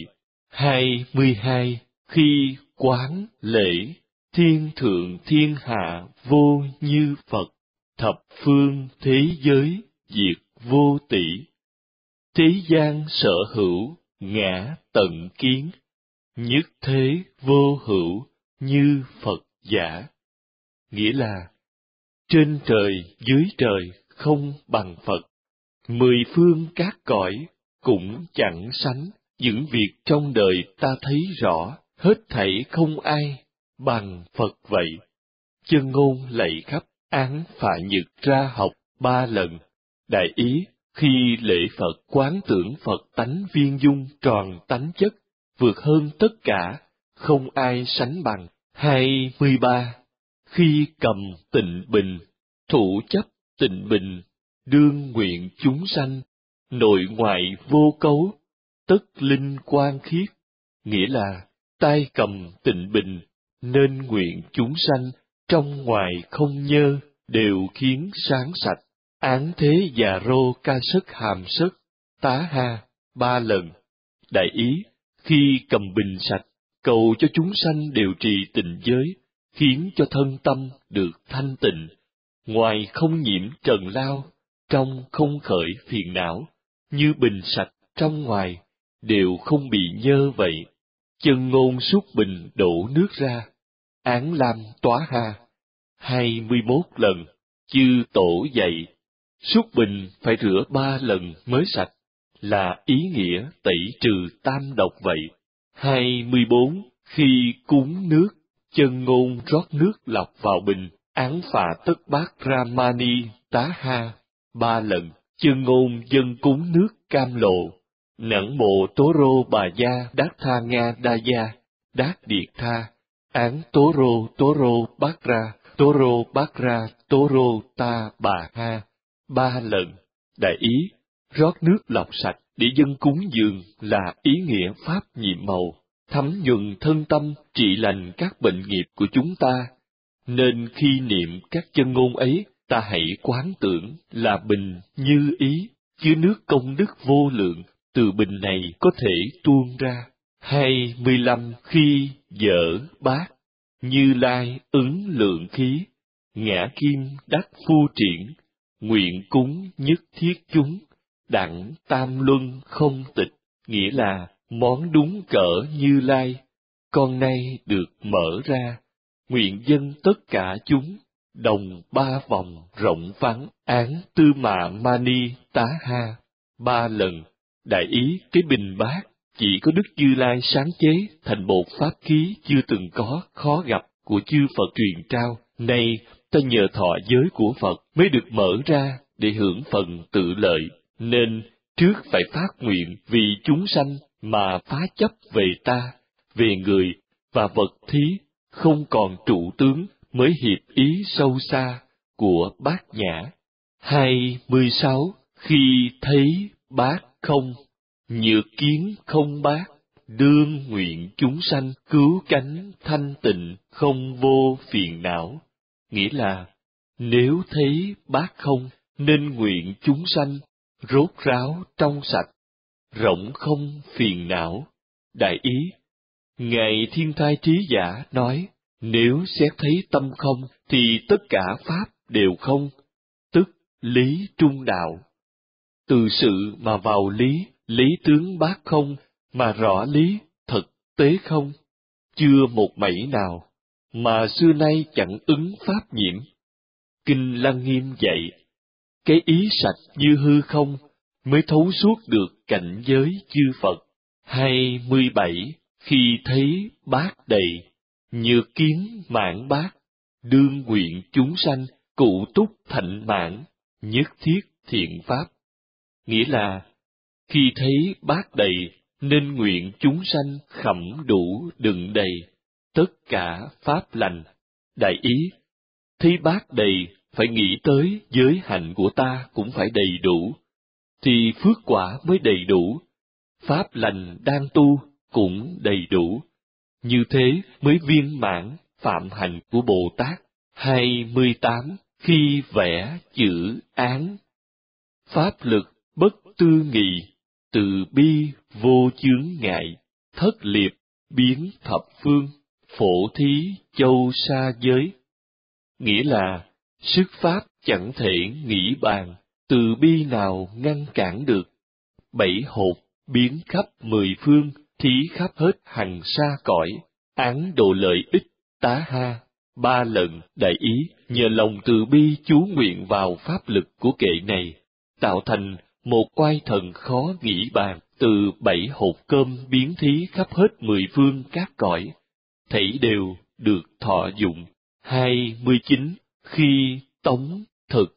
22. Khi quán lễ, thiên thượng thiên hạ vô như Phật, thập phương thế giới diệt vô tỷ, thế gian sở hữu ngã tận kiến, nhất thế vô hữu như Phật giả. Nghĩa là, trên trời dưới trời không bằng Phật, 10 phương các cõi cũng chẳng sánh, những việc trong đời ta thấy rõ, hết thảy không ai bằng Phật vậy. Chân ngôn lạy khắp, án Phạ Nhật ra học 3 lần. Đại ý, khi lễ Phật quán tưởng Phật tánh viên dung tròn tánh chất, vượt hơn tất cả, không ai sánh bằng. 23. Khi cầm tịnh bình, thủ chấp tịnh bình, đương nguyện chúng sanh, nội ngoại vô cấu, tất linh quang khiết. Nghĩa là, tay cầm tịnh bình, nên nguyện chúng sanh, trong ngoài không nhơ, đều khiến sáng sạch. Án thế già rô ca sức hàm sức, tá ha, 3 lần. Đại ý, khi cầm bình sạch, cầu cho chúng sanh đều trì tịnh giới, khiến cho thân tâm được thanh tịnh, ngoài không nhiễm trần lao, trong không khởi phiền não, như bình sạch trong ngoài, đều không bị nhơ vậy. Chân ngôn suốt bình đổ nước ra, án lam tóa ha, 21 lần, chư tổ dạy, suốt bình phải rửa 3 lần mới sạch, là ý nghĩa tẩy trừ tam độc vậy. 24. Khi cúng nước, chân ngôn rót nước lọc vào bình, án phạ tất bát Ramani tá ha, 3 lần, chân ngôn dân cúng nước cam lộ, nẵng mộ tố rô bà gia đát tha nga đa gia, đát điệt tha, án tố rô bát ra tố rô ta bà ha, 3 lần. Đại ý, rót nước lọc sạch để dân cúng dường là ý nghĩa pháp nhiệm màu, thấm nhuần thân tâm, trị lành các bệnh nghiệp của chúng ta. Nên khi niệm các chân ngôn ấy, ta hãy quán tưởng là bình như ý, chứa nước công đức vô lượng, từ bình này có thể tuôn ra. 25. Khi dở bát, Như Lai ứng lượng khí, ngã kim đắc phu triển, nguyện cúng nhất thiết chúng, đặng tam luân không tịch. Nghĩa là món đúng cỡ Như Lai, con nay được mở ra, nguyện dân tất cả chúng, đồng 3 vòng rộng vắng, án tư mạ mani tá ha, 3 lần. Đại ý, cái bình bát chỉ có Đức Như Lai sáng chế thành một pháp khí chưa từng có, khó gặp của chư Phật truyền trao. Nay ta nhờ thọ giới của Phật mới được mở ra để hưởng phần tự lợi, nên trước phải phát nguyện vì chúng sanh mà phá chấp về ta, về người và vật thí, không còn trụ tướng, mới hiệp ý sâu xa của Bát Nhã. 26. Khi thấy bát không, nhược kiến không bát, đương nguyện chúng sanh cứu cánh thanh tịnh, không vô phiền não. Nghĩa là, nếu thấy bát không, nên nguyện chúng sanh rốt ráo trong sạch, rộng không phiền não. Đại ý, Ngài Thiên Thai Trí Giả nói, nếu xét thấy tâm không, thì tất cả pháp đều không, tức lý trung đạo. Từ sự mà vào lý, lý tướng bát không, mà rõ lý, thực tế không, chưa một mảy nào, mà xưa nay chẳng ứng pháp nhiễm. Kinh Lăng Nghiêm dạy, cái ý sạch như hư không, mới thấu suốt được cảnh giới chư Phật. 27. Khi thấy bát đầy, nhược kiến mãn bát, đương nguyện chúng sanh, cụ túc thạnh mãn, nhất thiết thiện pháp. Nghĩa là, khi thấy bát đầy, nên nguyện chúng sanh khẩm đủ đựng đầy, tất cả pháp lành. Đại ý, thấy bát đầy, phải nghĩ tới giới hạnh của ta cũng phải đầy đủ, thì phước quả mới đầy đủ, pháp lành đang tu cũng đầy đủ. Như thế mới viên mãn phạm hạnh của Bồ Tát. 28. Khi vẽ chữ án, pháp lực bất tư nghị, từ bi vô chướng ngại, thất liệt biến thập phương, phổ thí châu sa giới. Nghĩa là, sức pháp chẳng thể nghĩ bàn, từ bi nào ngăn cản được. 7 hột biến khắp 10 phương, thí khắp hết hằng sa cõi, án độ lợi ích tá ha. 3 lần. Đại ý, nhờ lòng từ bi chú nguyện vào pháp lực của kệ này, tạo thành một oai thần khó nghĩ bàn, từ 7 hột cơm biến thí khắp hết 10 phương các cõi, thảy đều được thọ dụng. 29. Khi tống thực,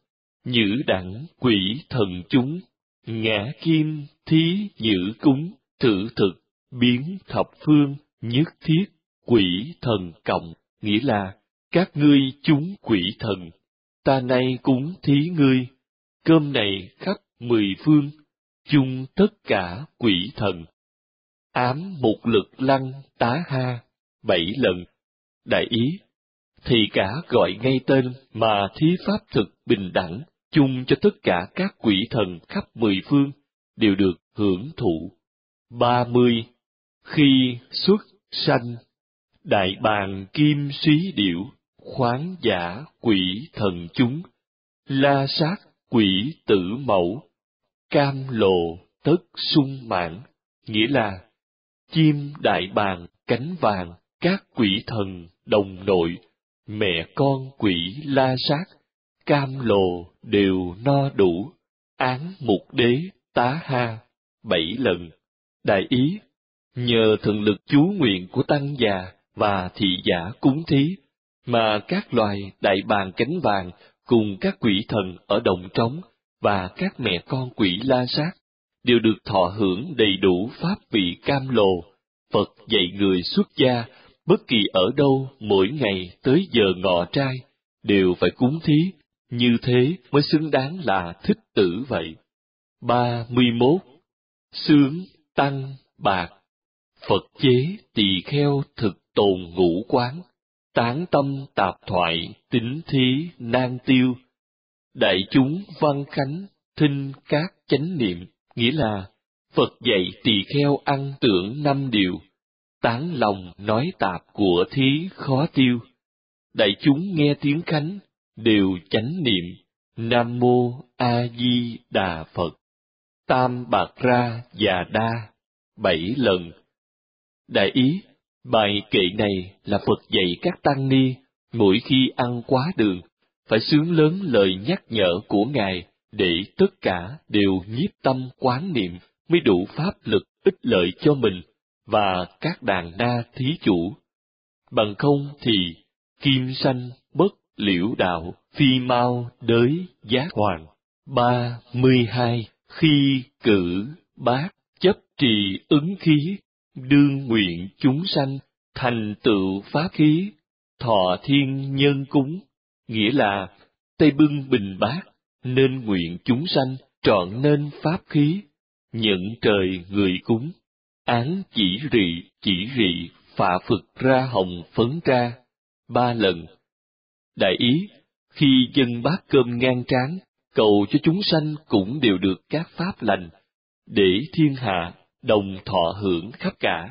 nhữ đẳng quỷ thần chúng, ngã kim thí nhữ cúng, thử thực, biến thập phương, nhất thiết, quỷ thần cộng, nghĩa là các ngươi chúng quỷ thần, ta nay cúng thí ngươi, cơm này khắp 10 phương, chung tất cả quỷ thần. Ám một lực lăng tá ha, 7 lần. Đại ý, thì cả gọi ngay tên mà thí pháp thực bình đẳng, chung cho tất cả các quỷ thần khắp 10 phương, đều được hưởng thụ. 30. Khi xuất sanh, đại bàng kim súy điểu, khoáng giả quỷ thần chúng, la sát quỷ tử mẫu, cam lồ tất sung mãn, nghĩa là chim đại bàng cánh vàng, các quỷ thần đồng nội, mẹ con quỷ la sát, cam lồ đều no đủ, án mục đế tá ha, 7 lần. Đại ý, nhờ thần lực chú nguyện của tăng già và thị giả cúng thí, mà các loài đại bàng cánh vàng cùng các quỷ thần ở đồng trống và các mẹ con quỷ la sát đều được thọ hưởng đầy đủ pháp vị cam lồ. Phật dạy người xuất gia, bất kỳ ở đâu mỗi ngày tới giờ ngọ trai, đều phải cúng thí, như thế mới xứng đáng là thích tử vậy. 31. Xướng tăng bạc, Phật chế tỳ kheo thực tồn ngũ quán, tán tâm tạp thoại, tính thí nan tiêu. Đại chúng văn khánh, thinh các chánh niệm, nghĩa là Phật dạy tỳ kheo ăn tưởng 5 điều, tán lòng nói tạp của thí khó tiêu. Đại chúng nghe tiếng khánh, đều chánh niệm, Nam Mô A Di Đà Phật. Tam bạc ra già đa, 7 lần. Đại ý, bài kệ này là Phật dạy các tăng ni, mỗi khi ăn quá đường, phải xướng lớn lời nhắc nhở của Ngài, để tất cả đều nhiếp tâm quán niệm mới đủ pháp lực ích lợi cho mình và các đàn na thí chủ. Bằng không thì kim sanh bất liễu đạo, phi mau đới giác hoàng. 32. Khi cử bát chấp trì ứng khí, đương nguyện chúng sanh thành tựu pháp khí, thọ thiên nhân cúng, nghĩa là tay bưng bình bát nên nguyện chúng sanh trọn nên pháp khí, nhận trời người cúng, án chỉ rị phạ phực ra hồng phấn ra, 3 lần. Đại ý, khi dâng bát cơm ngang trán, cầu cho chúng sanh cũng đều được các pháp lành, để thiên hạ đồng thọ hưởng khắp cả.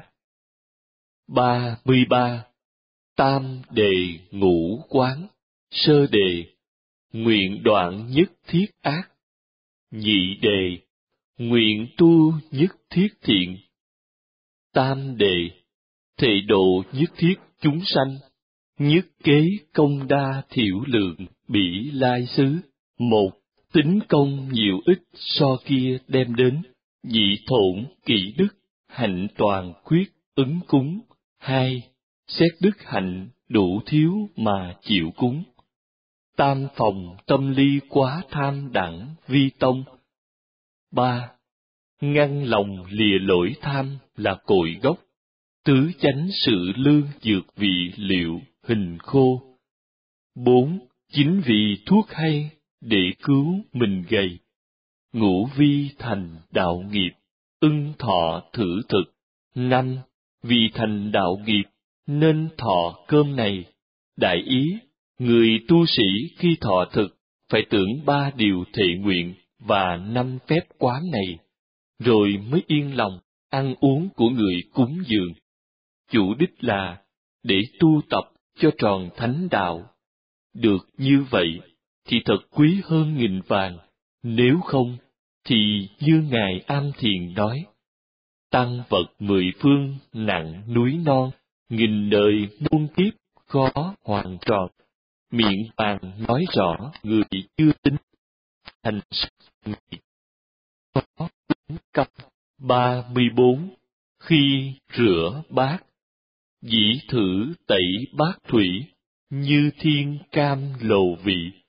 33. Tam đề ngũ quán, sơ đề, nguyện đoạn nhất thiết ác. Nhị đề, nguyện tu nhất thiết thiện. Tam đề, thệ độ nhất thiết chúng sanh, nhất kế công đa thiểu lượng bỉ lai xứ. 1. Tính công nhiều ít so kia đem đến, nhị thổn kỹ đức, hạnh toàn khuyết ứng cúng. 2. Xét đức hạnh đủ thiếu mà chịu cúng. Tam phòng tâm ly quá tham đẳng vi tông. 3. Ngăn lòng lìa lỗi tham là cội gốc, tứ chánh sự lương dược vị liệu hình khô. 4. Chính vì thuốc hay để cứu mình gầy. Ngũ vi thành đạo nghiệp, ưng thọ thử thực. 5. Vì thành đạo nghiệp nên thọ cơm này. Đại ý, người tu sĩ khi thọ thực phải tưởng 3 điều thệ nguyện và 5 phép quán này, rồi mới yên lòng ăn uống của người cúng dường. Chủ đích là để tu tập cho tròn thánh đạo. Được như vậy thì thật quý hơn nghìn vàng, nếu không thì như Ngài Am Thiền nói, tăng vật 10 phương nặng núi non, nghìn đời muôn kiếp khó hoàn tròn. Miệng vàng nói rõ người chưa tin, thành người có tính công. 34. Khi rửa bát, dĩ thử tẩy bát thủy, như thiên cam lồ vị,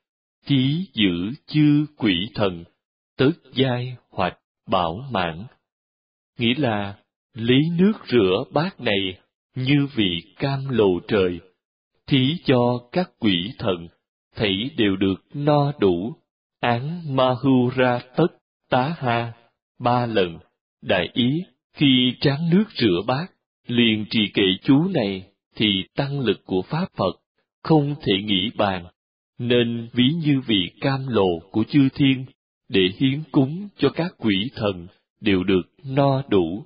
thí giữ chư quỷ thần, tất giai hoạch bảo mãn. Nghĩa là lấy nước rửa bát này như vị cam lồ trời, thí cho các quỷ thần, thảy đều được no đủ. Án Mahura tất tá ha 3 lần. Đại ý, khi tráng nước rửa bát, liền trì kệ chú này, thì tăng lực của Pháp Phật không thể nghĩ bàn, nên ví như vị cam lồ của chư thiên, để hiến cúng cho các quỷ thần đều được no đủ.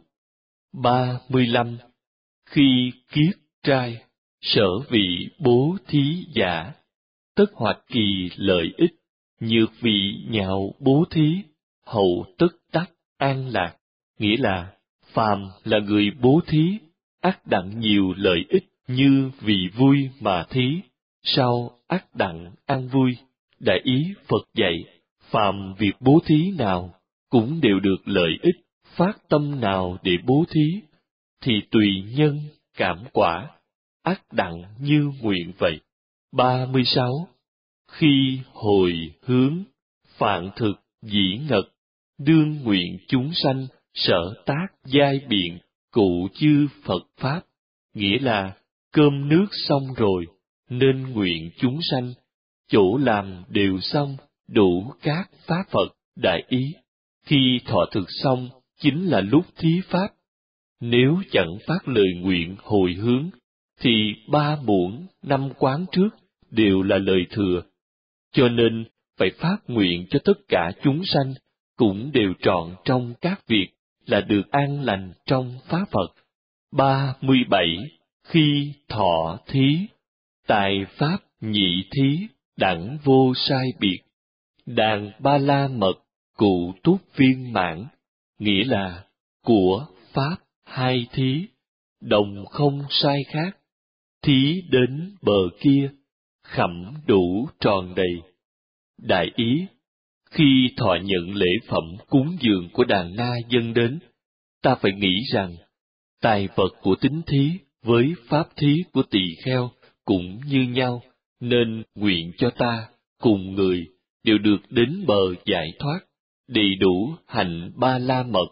35. Khi kiết trai, sở vị bố thí giả, tất hoạch kỳ lợi ích, nhược vị nhạo bố thí, hậu tất đắc an lạc. Nghĩa là, phàm là người bố thí, ắt đặng nhiều lợi ích như vì vui mà thí, sau ắt đặng an vui. Đại ý Phật dạy, phàm việc bố thí nào, cũng đều được lợi ích, phát tâm nào để bố thí, thì tùy nhân, cảm quả, ắt đặng như nguyện vậy. 36. Khi hồi hướng, phạn thực dĩ ngật, đương nguyện chúng sanh, sở tác giai biện, cụ chư Phật Pháp. Nghĩa là, cơm nước xong rồi, nên nguyện chúng sanh, chỗ làm đều xong, đủ các Pháp Phật. Đại ý, khi thọ thực xong, chính là lúc thí Pháp. Nếu chẳng phát lời nguyện hồi hướng, thì 3 muỗng 5 quán trước đều là lời thừa. Cho nên, phải phát nguyện cho tất cả chúng sanh, cũng đều trọn trong các việc, là được an lành trong Pháp Phật. 37. Khi thọ thí, tại Pháp nhị thí, đẳng vô sai biệt, đàn ba la mật, cụ túc viên mãn. Nghĩa là, của Pháp 2 thí, đồng không sai khác, thí đến bờ kia, khẩm đủ tròn đầy. Đại ý, khi thọ nhận lễ phẩm cúng dường của đàn na dâng đến, ta phải nghĩ rằng, tài vật của tín thí với pháp thí của tỳ kheo cũng như nhau, nên nguyện cho ta, cùng người, đều được đến bờ giải thoát, đầy đủ hạnh ba la mật.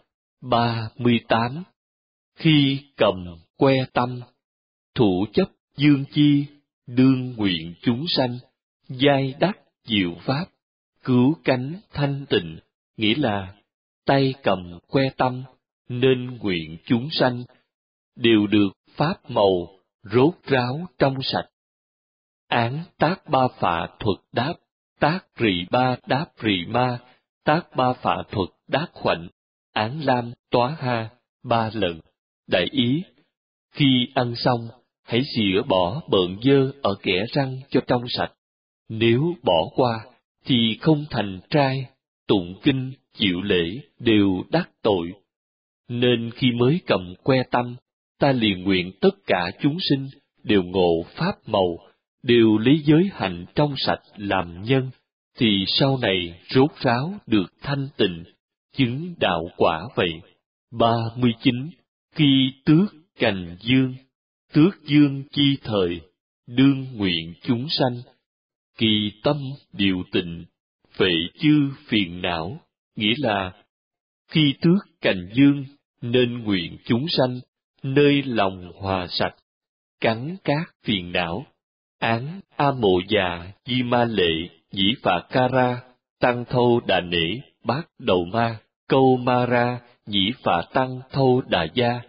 38. Khi cầm que tâm, thủ chấp dương chi, đương nguyện chúng sanh, giai đắc diệu pháp, cứu cánh thanh tịnh. Nghĩa là, tay cầm que tâm, nên nguyện chúng sanh, đều được pháp màu, rốt ráo trong sạch. Án tác ba phạ thuật đáp, tác rì ba đáp rì ma, tác ba phạ thuật đáp khoảnh, án lam tóa ha 3 lần. Đại ý, khi ăn xong, hãy xỉa bỏ bợn dơ ở kẽ răng cho trong sạch. Nếu bỏ qua, thì không thành trai, tụng kinh, chịu lễ, đều đắc tội. Nên khi mới cầm que tâm, ta liền nguyện tất cả chúng sinh đều ngộ pháp màu, đều lấy giới hạnh trong sạch làm nhân, thì sau này rốt ráo được thanh tịnh, chứng đạo quả vậy. 39. Khi tước cành dương, tước dương chi thời, đương nguyện chúng sanh, kỳ tâm điều tịnh, phệ chư phiền não. Nghĩa là, khi tước cành dương, nên nguyện chúng sanh, nơi lòng hòa sạch, cắn các phiền não. Án A Mộ Già Di Ma Lệ Dĩ Phạ Ca Ra Tăng Thâu Đà Nể Bát Đầu Ma Câu Ma Ra Dĩ Phạ Tăng Thâu Đà Gia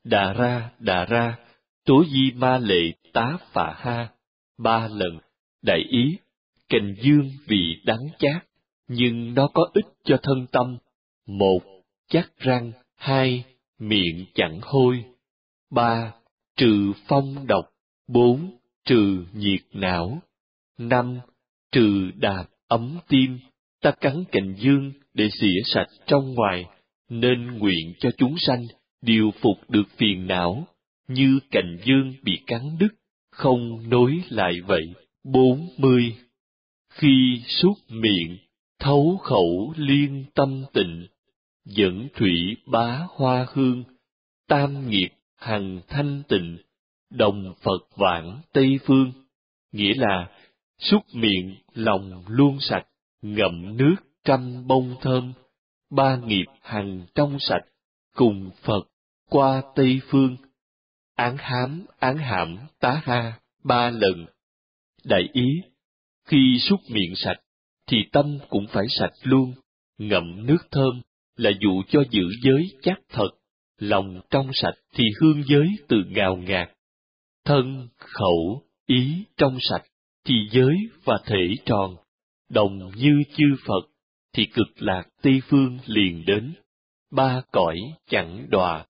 Đà Ra Tố Di Ma Lệ Tá Phạ Ha 3 lần. Đại ý, cành dương vị đắng chát, nhưng nó có ích cho thân tâm. 1. Chắc răng. 2. Miệng chẳng hôi. 3. Trừ phong độc. 4. Trừ nhiệt não. 5. Trừ đạp ấm tim. Ta cắn cành dương để xỉa sạch trong ngoài, nên nguyện cho chúng sanh điều phục được phiền não, như cành dương bị cắn đứt, không nối lại vậy. 40. Khi súc miệng, thấu khẩu liên tâm tịnh, dẫn thủy bá hoa hương, tam nghiệp hằng thanh tịnh, đồng Phật vãng Tây phương. Nghĩa là, Súc miệng lòng luôn sạch, ngậm nước trăm bông thơm, ba nghiệp hằng trong sạch, cùng Phật qua Tây Phương. Án hãm tá ha 3 lần. Đại ý, khi súc miệng sạch, thì tâm cũng phải sạch luôn. Ngậm nước thơm là dụ cho giữ giới chắc thật, lòng trong sạch thì hương giới từ ngào ngạt. Thân, khẩu, ý trong sạch thì giới và thể tròn, đồng như chư Phật, thì cực lạc Tây Phương liền đến. 3 cõi chẳng đọa.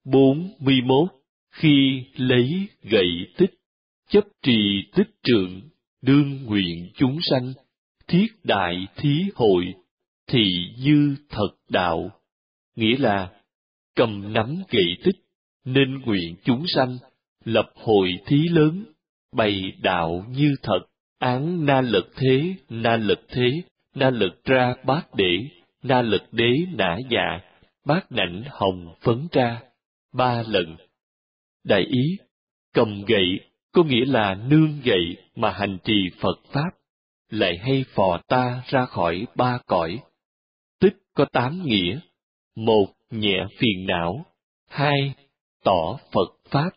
41. Khi lấy gậy tích, chấp trì tích trượng, đương nguyện chúng sanh, thiết đại thí hội, thì như thật đạo. Nghĩa là, cầm nắm gậy tích, nên nguyện chúng sanh, lập hội thí lớn, bày đạo như thật, án na lật thế, na lật thế, na lật ra bát để, na lật đế nã dạ, bát nảnh hồng phấn ra, 3 lần. Đại ý, cầm gậy có nghĩa là nương gậy mà hành trì Phật Pháp, lại hay phò ta ra khỏi 3 cõi. Tích có 8 nghĩa: 1. Nhẹ phiền não. 2. Tỏ Phật Pháp.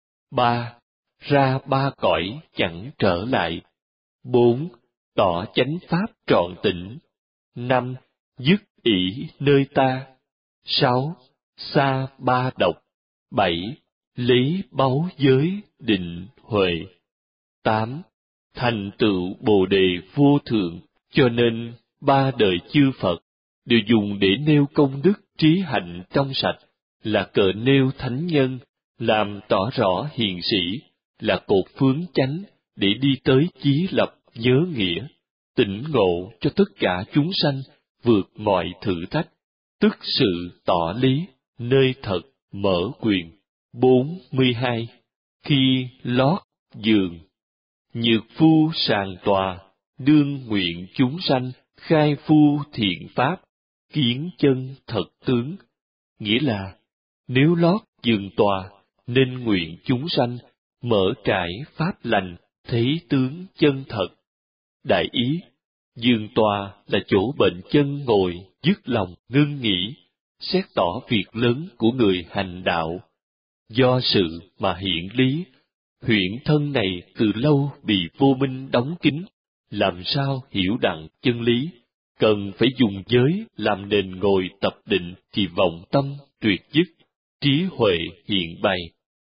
3. Ra 3 cõi chẳng trở lại. 4. Tỏ chánh Pháp trọn tịnh. 5. Dứt ỷ nơi ta. 6. Xa 3 độc. 7. Lý báu giới định huệ. 8. Thành tựu Bồ đề vô thượng. Cho nên 3 đời chư Phật đều dùng để nêu công đức trí hạnh trong sạch, là cờ nêu thánh nhân, làm tỏ rõ hiền sĩ, là cột phướng chánh để đi tới chí lập nhớ nghĩa, tỉnh ngộ cho tất cả chúng sanh vượt mọi thử thách, tức sự tỏ lý, nơi thật mở quyền. 42. Khi lót giường, nhược phu sàng tòa, đương nguyện chúng sanh, khai phu thiện pháp, kiến chân thật tướng. Nghĩa là, nếu lót giường tòa, nên nguyện chúng sanh, mở trải pháp lành, thấy tướng chân thật. Đại ý, giường tòa là chỗ bệnh chân ngồi, dứt lòng ngưng nghĩ, xét tỏ việc lớn của người hành đạo. Do sự mà hiện lý, huyễn thân này từ lâu bị vô minh đóng kín, làm sao hiểu đặng chân lý, cần phải dùng giới làm nền ngồi tập định thì vọng tâm tuyệt dứt, trí huệ hiện bày.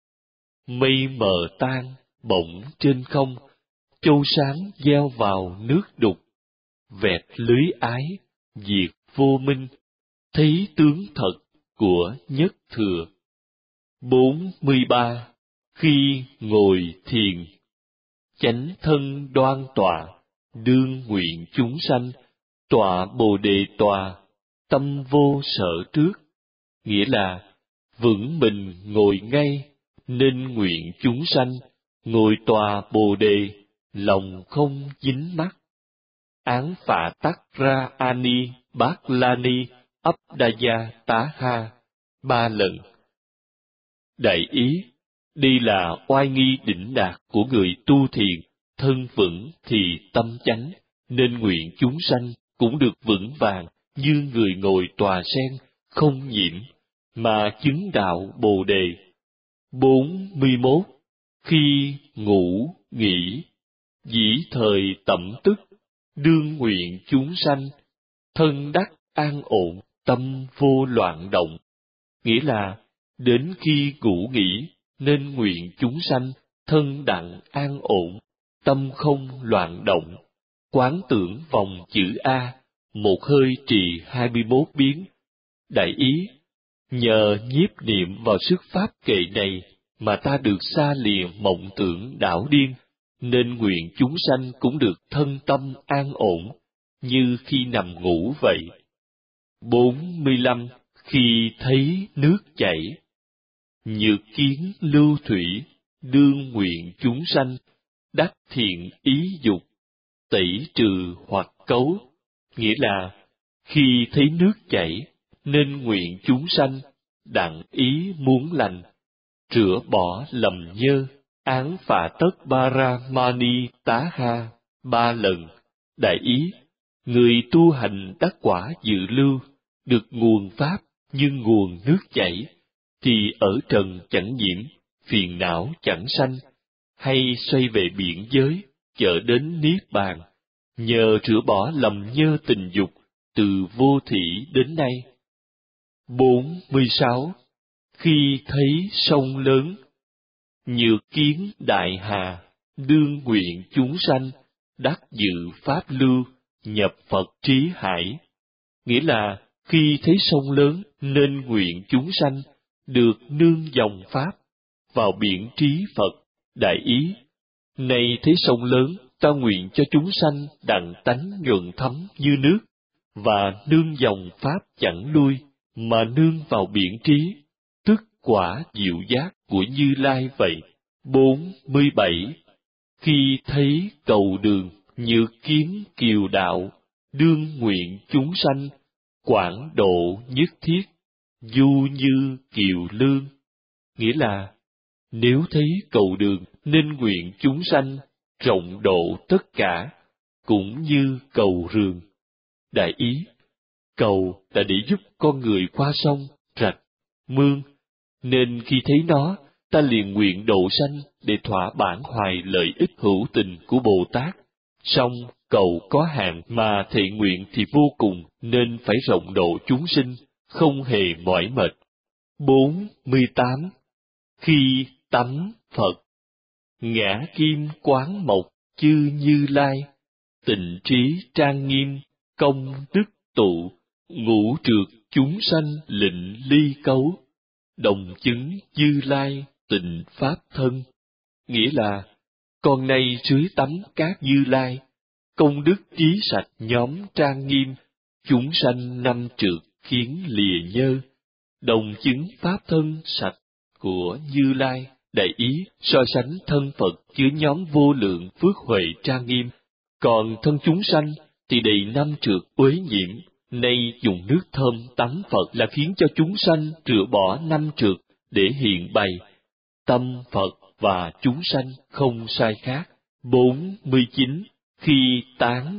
Mây mờ tan, bỗng trên không, châu sáng gieo vào nước đục, vẹt lưới ái, diệt vô minh, thấy tướng thật của nhất thừa. 43. Khi ngồi thiền, chánh thân đoan tọa, đương nguyện chúng sanh, tọa Bồ đề tòa, tâm vô sở trước. Nghĩa là, vững mình ngồi ngay, nên nguyện chúng sanh, ngồi tòa Bồ đề, lòng không dính mắc. Án phạ tắc ra ani, bát la ni, ấp đa gia tá ha, 3 lần. Đại ý, đây là oai nghi đỉnh đạt của người tu thiền, thân vững thì tâm chánh, nên nguyện chúng sanh cũng được vững vàng như người ngồi tòa sen, không nhiễm, mà chứng đạo Bồ đề. 41. Khi ngủ nghỉ, dĩ thời tẩm tức, đương nguyện chúng sanh, thân đắc an ổn, tâm vô loạn động. Nghĩa là, đến khi ngủ nghỉ, nên nguyện chúng sanh, thân đặng an ổn, tâm không loạn động. Quán tưởng vòng chữ A, một hơi trì 21 biến. Đại ý, nhờ nhiếp niệm vào sức pháp kệ này mà ta được xa lìa mộng tưởng đảo điên, nên nguyện chúng sanh cũng được thân tâm an ổn, như khi nằm ngủ vậy. 45. Khi thấy nước chảy, nhược kiến lưu thủy, đương nguyện chúng sanh, đắc thiện ý dục, tẩy trừ hoặc cấu. Nghĩa là, khi thấy nước chảy, nên nguyện chúng sanh, đặng ý muốn lành, rửa bỏ lầm nhơ, án phạ tất ba ra mani tá ha, 3 lần. Đại ý, người tu hành đắc quả dự lưu, được nguồn pháp như nguồn nước chảy, thì ở trần chẳng nhiễm, phiền não chẳng sanh, hay xoay về biển giới, chợ đến niết bàn, nhờ rửa bỏ lầm nhơ tình dục, từ vô thỉ đến nay. 46. Khi thấy sông lớn, nhược kiến đại hà, đương nguyện chúng sanh, đắc dự pháp lưu, nhập Phật trí hải. Nghĩa là, khi thấy sông lớn nên nguyện chúng sanh, được nương dòng pháp, vào biển trí Phật. Đại ý, này thấy sông lớn, ta nguyện cho chúng sanh đặng tánh nhuận thấm như nước, và nương dòng pháp chẳng lui, mà nương vào biển trí, tức quả diệu giác của Như Lai vậy. 47. Khi thấy cầu đường, nhược kiến kiều đạo, đương nguyện chúng sanh, quảng độ nhất thiết, du như kiều lương. Nghĩa là, nếu thấy cầu đường nên nguyện chúng sanh, rộng độ tất cả, cũng như cầu rường. Đại ý, cầu là để giúp con người qua sông, rạch, mương, nên khi thấy nó, ta liền nguyện độ sanh để thỏa bản hoài lợi ích hữu tình của Bồ Tát. Song cầu có hạn mà thệ nguyện thì vô cùng, nên phải rộng độ chúng sinh, không hề mỏi mệt. 48. Khi tánh Phật, ngã kim quán mộc chư Như Lai, tịnh trí trang nghiêm, công đức tụ, ngũ trược chúng sanh lịnh ly cấu, đồng chứng Như Lai tịnh pháp thân. Nghĩa là, con nay dưới tắm các Như Lai, công đức trí sạch nhóm trang nghiêm, chúng sanh năm trược khiến lìa nhơ, đồng chứng pháp thân sạch của Như Lai. Đại ý, so sánh thân Phật chứa nhóm vô lượng phước huệ trang nghiêm, còn thân chúng sanh thì đầy năm trược uế nhiễm. Nay dùng nước thơm tắm Phật là khiến cho chúng sanh rửa bỏ năm trược để hiện bày. Tâm Phật và chúng sanh không sai khác. 49. Khi tán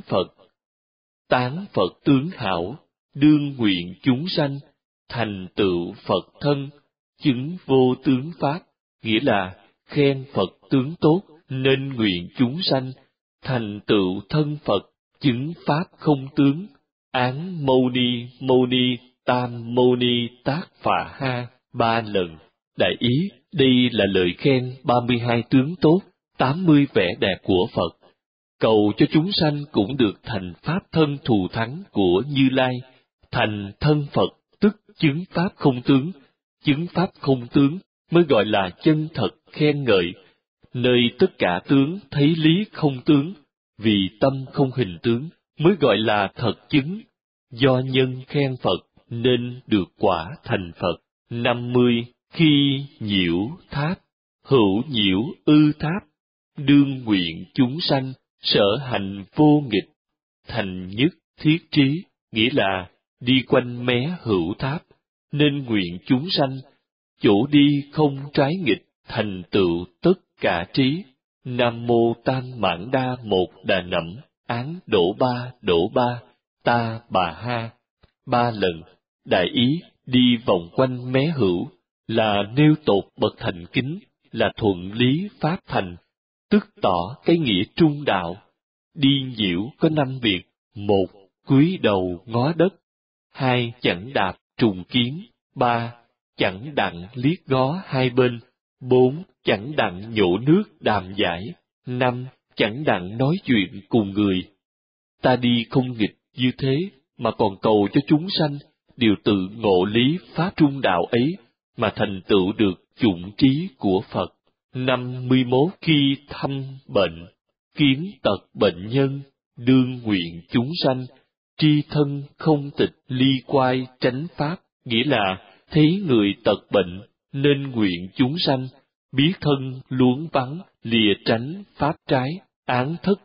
Phật tướng hảo, đương nguyện chúng sanh, thành tựu Phật thân, chứng vô tướng pháp. Nghĩa là, khen Phật tướng tốt, nên nguyện chúng sanh, thành tựu thân Phật, chứng pháp không tướng. Án Mâu Ni, Tam Mâu Ni Tác Phà Ha, 3 lần. Đại ý, đây là lời khen 32 tướng tốt, 80 vẻ đẹp của Phật. Cầu cho chúng sanh cũng được thành pháp thân thù thắng của Như Lai, thành thân Phật, tức chứng pháp không tướng. Chứng pháp không tướng mới gọi là chân thật khen ngợi, nơi tất cả tướng thấy lý không tướng, vì tâm không hình tướng, mới gọi là thật chứng. Do nhân khen Phật nên được quả thành Phật. 50. Khi nhiễu tháp, hữu nhiễu ư tháp, đương nguyện chúng sanh, sở hành vô nghịch, thành nhất thiết trí. Nghĩa là, đi quanh mé hữu tháp, nên nguyện chúng sanh, chỗ đi không trái nghịch, thành tựu tất cả trí. Nam mô Tam Mãn Đa Một Đà Nẵm, án đổ ba, ta bà ha, 3 lần. Đại ý, đi vòng quanh mé hữu, là nêu tột bậc thành kính, là thuận lý pháp thành, tức tỏ cái nghĩa trung đạo. Đi nhiễu có 5 việc: 1. Cúi đầu ngó đất. 2. Chẳng đạp trùng kiến. 3. Chẳng đặng liếc ngó hai bên. 4. Chẳng đặng nhổ nước đàm giải. 5. Chẳng đặng nói chuyện cùng người. Ta đi không nghịch như thế, mà còn cầu cho chúng sanh đều tự ngộ lý pháp trung đạo ấy, mà thành tựu được chủng trí của Phật. 51. Khi thăm bệnh, kiến tật bệnh nhân, đương nguyện chúng sanh, tri thân không tịch ly quai tránh pháp. Nghĩa là, thấy người tật bệnh, nên nguyện chúng sanh, biết thân luống vắng, lìa tránh pháp trái. Án thất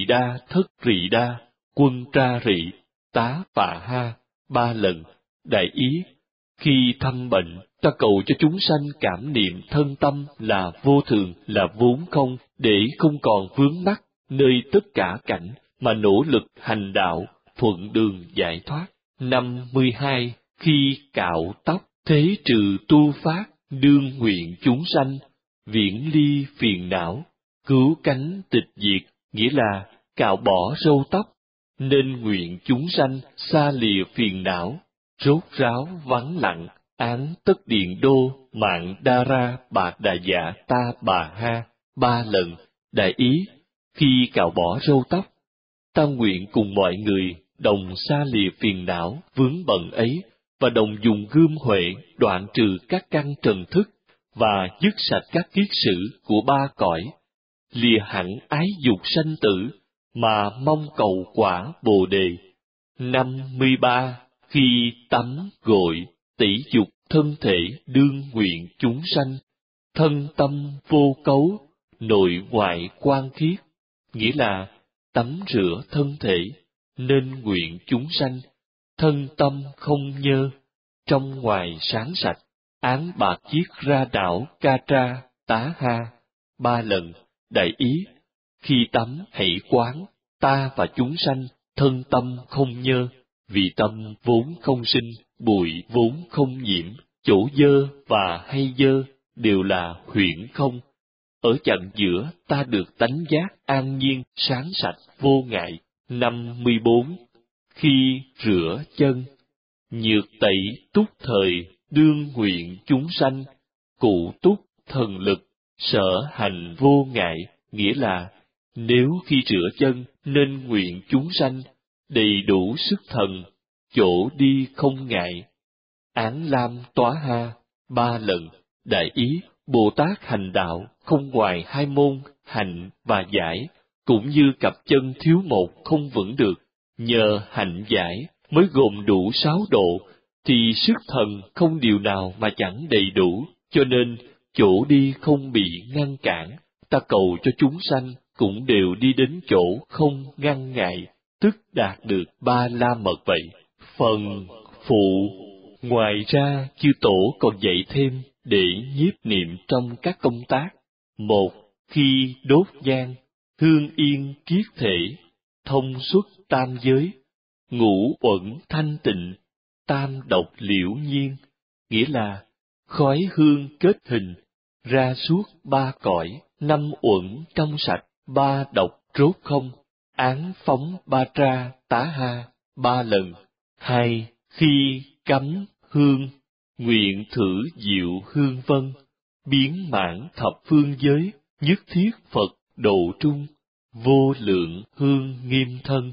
rị đa, quân tra rị, tá phà ha, 3 lần. Đại ý, khi thăm bệnh, ta cầu cho chúng sanh cảm niệm thân tâm là vô thường, là vốn không, để không còn vướng mắc, nơi tất cả cảnh mà nỗ lực hành đạo, thuận đường giải thoát. 52. Khi cạo tóc, thế trừ tu phát, đương nguyện chúng sanh, viễn ly phiền não, cứu cánh tịch diệt, nghĩa là cạo bỏ râu tóc, nên nguyện chúng sanh xa lìa phiền não, rốt ráo vắng lặng, án tất điện đô, mạng đa ra, bạc đà dạ ta bà ha, 3 lần. Đại ý, khi cạo bỏ râu tóc, ta nguyện cùng mọi người đồng xa lìa phiền não vướng bận ấy, và đồng dùng gươm huệ đoạn trừ các căn trần thức, và dứt sạch các kiết sử của 3 cõi, lìa hẳn ái dục sanh tử, mà mong cầu quả Bồ đề. 53. Khi tắm gội, tẩy dục thân thể đương nguyện chúng sanh, thân tâm vô cấu, nội ngoại quang khiết, nghĩa là tắm rửa thân thể, nên nguyện chúng sanh, thân tâm không nhơ, trong ngoài sáng sạch, án bạc chiết ra đảo ca tra, tá ha, 3 lần. Đại ý, khi tắm hãy quán, ta và chúng sanh, thân tâm không nhơ, vì tâm vốn không sinh, bụi vốn không nhiễm, chỗ dơ và hay dơ đều là huyễn không. Ở chặng giữa ta được tánh giác an nhiên, sáng sạch, vô ngại. 54. Khi rửa chân, nhược tẩy túc thời, đương nguyện chúng sanh, cụ túc thần lực, sở hành vô ngại, nghĩa là nếu khi rửa chân nên nguyện chúng sanh, đầy đủ sức thần, chỗ đi không ngại. Án lam tóa ha, 3 lần. Đại ý, Bồ Tát hành đạo không ngoài 2 môn, hạnh và giải, cũng như cặp chân thiếu một không vững được, nhờ hạnh giải mới gồm đủ 6 độ, thì sức thần không điều nào mà chẳng đầy đủ, cho nên chỗ đi không bị ngăn cản, ta cầu cho chúng sanh cũng đều đi đến chỗ không ngăn ngại, tức đạt được 3 la mật vậy. Phần phụ. Ngoài ra, chư tổ còn dạy thêm để nhiếp niệm trong các công tác. 1. Khi đốt nhang, hương yên kiết thể, thông xuất tam giới, ngũ uẩn thanh tịnh, tam độc liễu nhiên, nghĩa là khói hương kết hình, ra suốt 3 cõi, 5 uẩn trong sạch, 3 độc rốt không, án phóng ba tra tá ha, 3 lần. 2. Khi cắm hương, nguyện thử diệu hương vân, biến mãn thập phương giới, nhất thiết Phật độ trung, vô lượng hương nghiêm thân,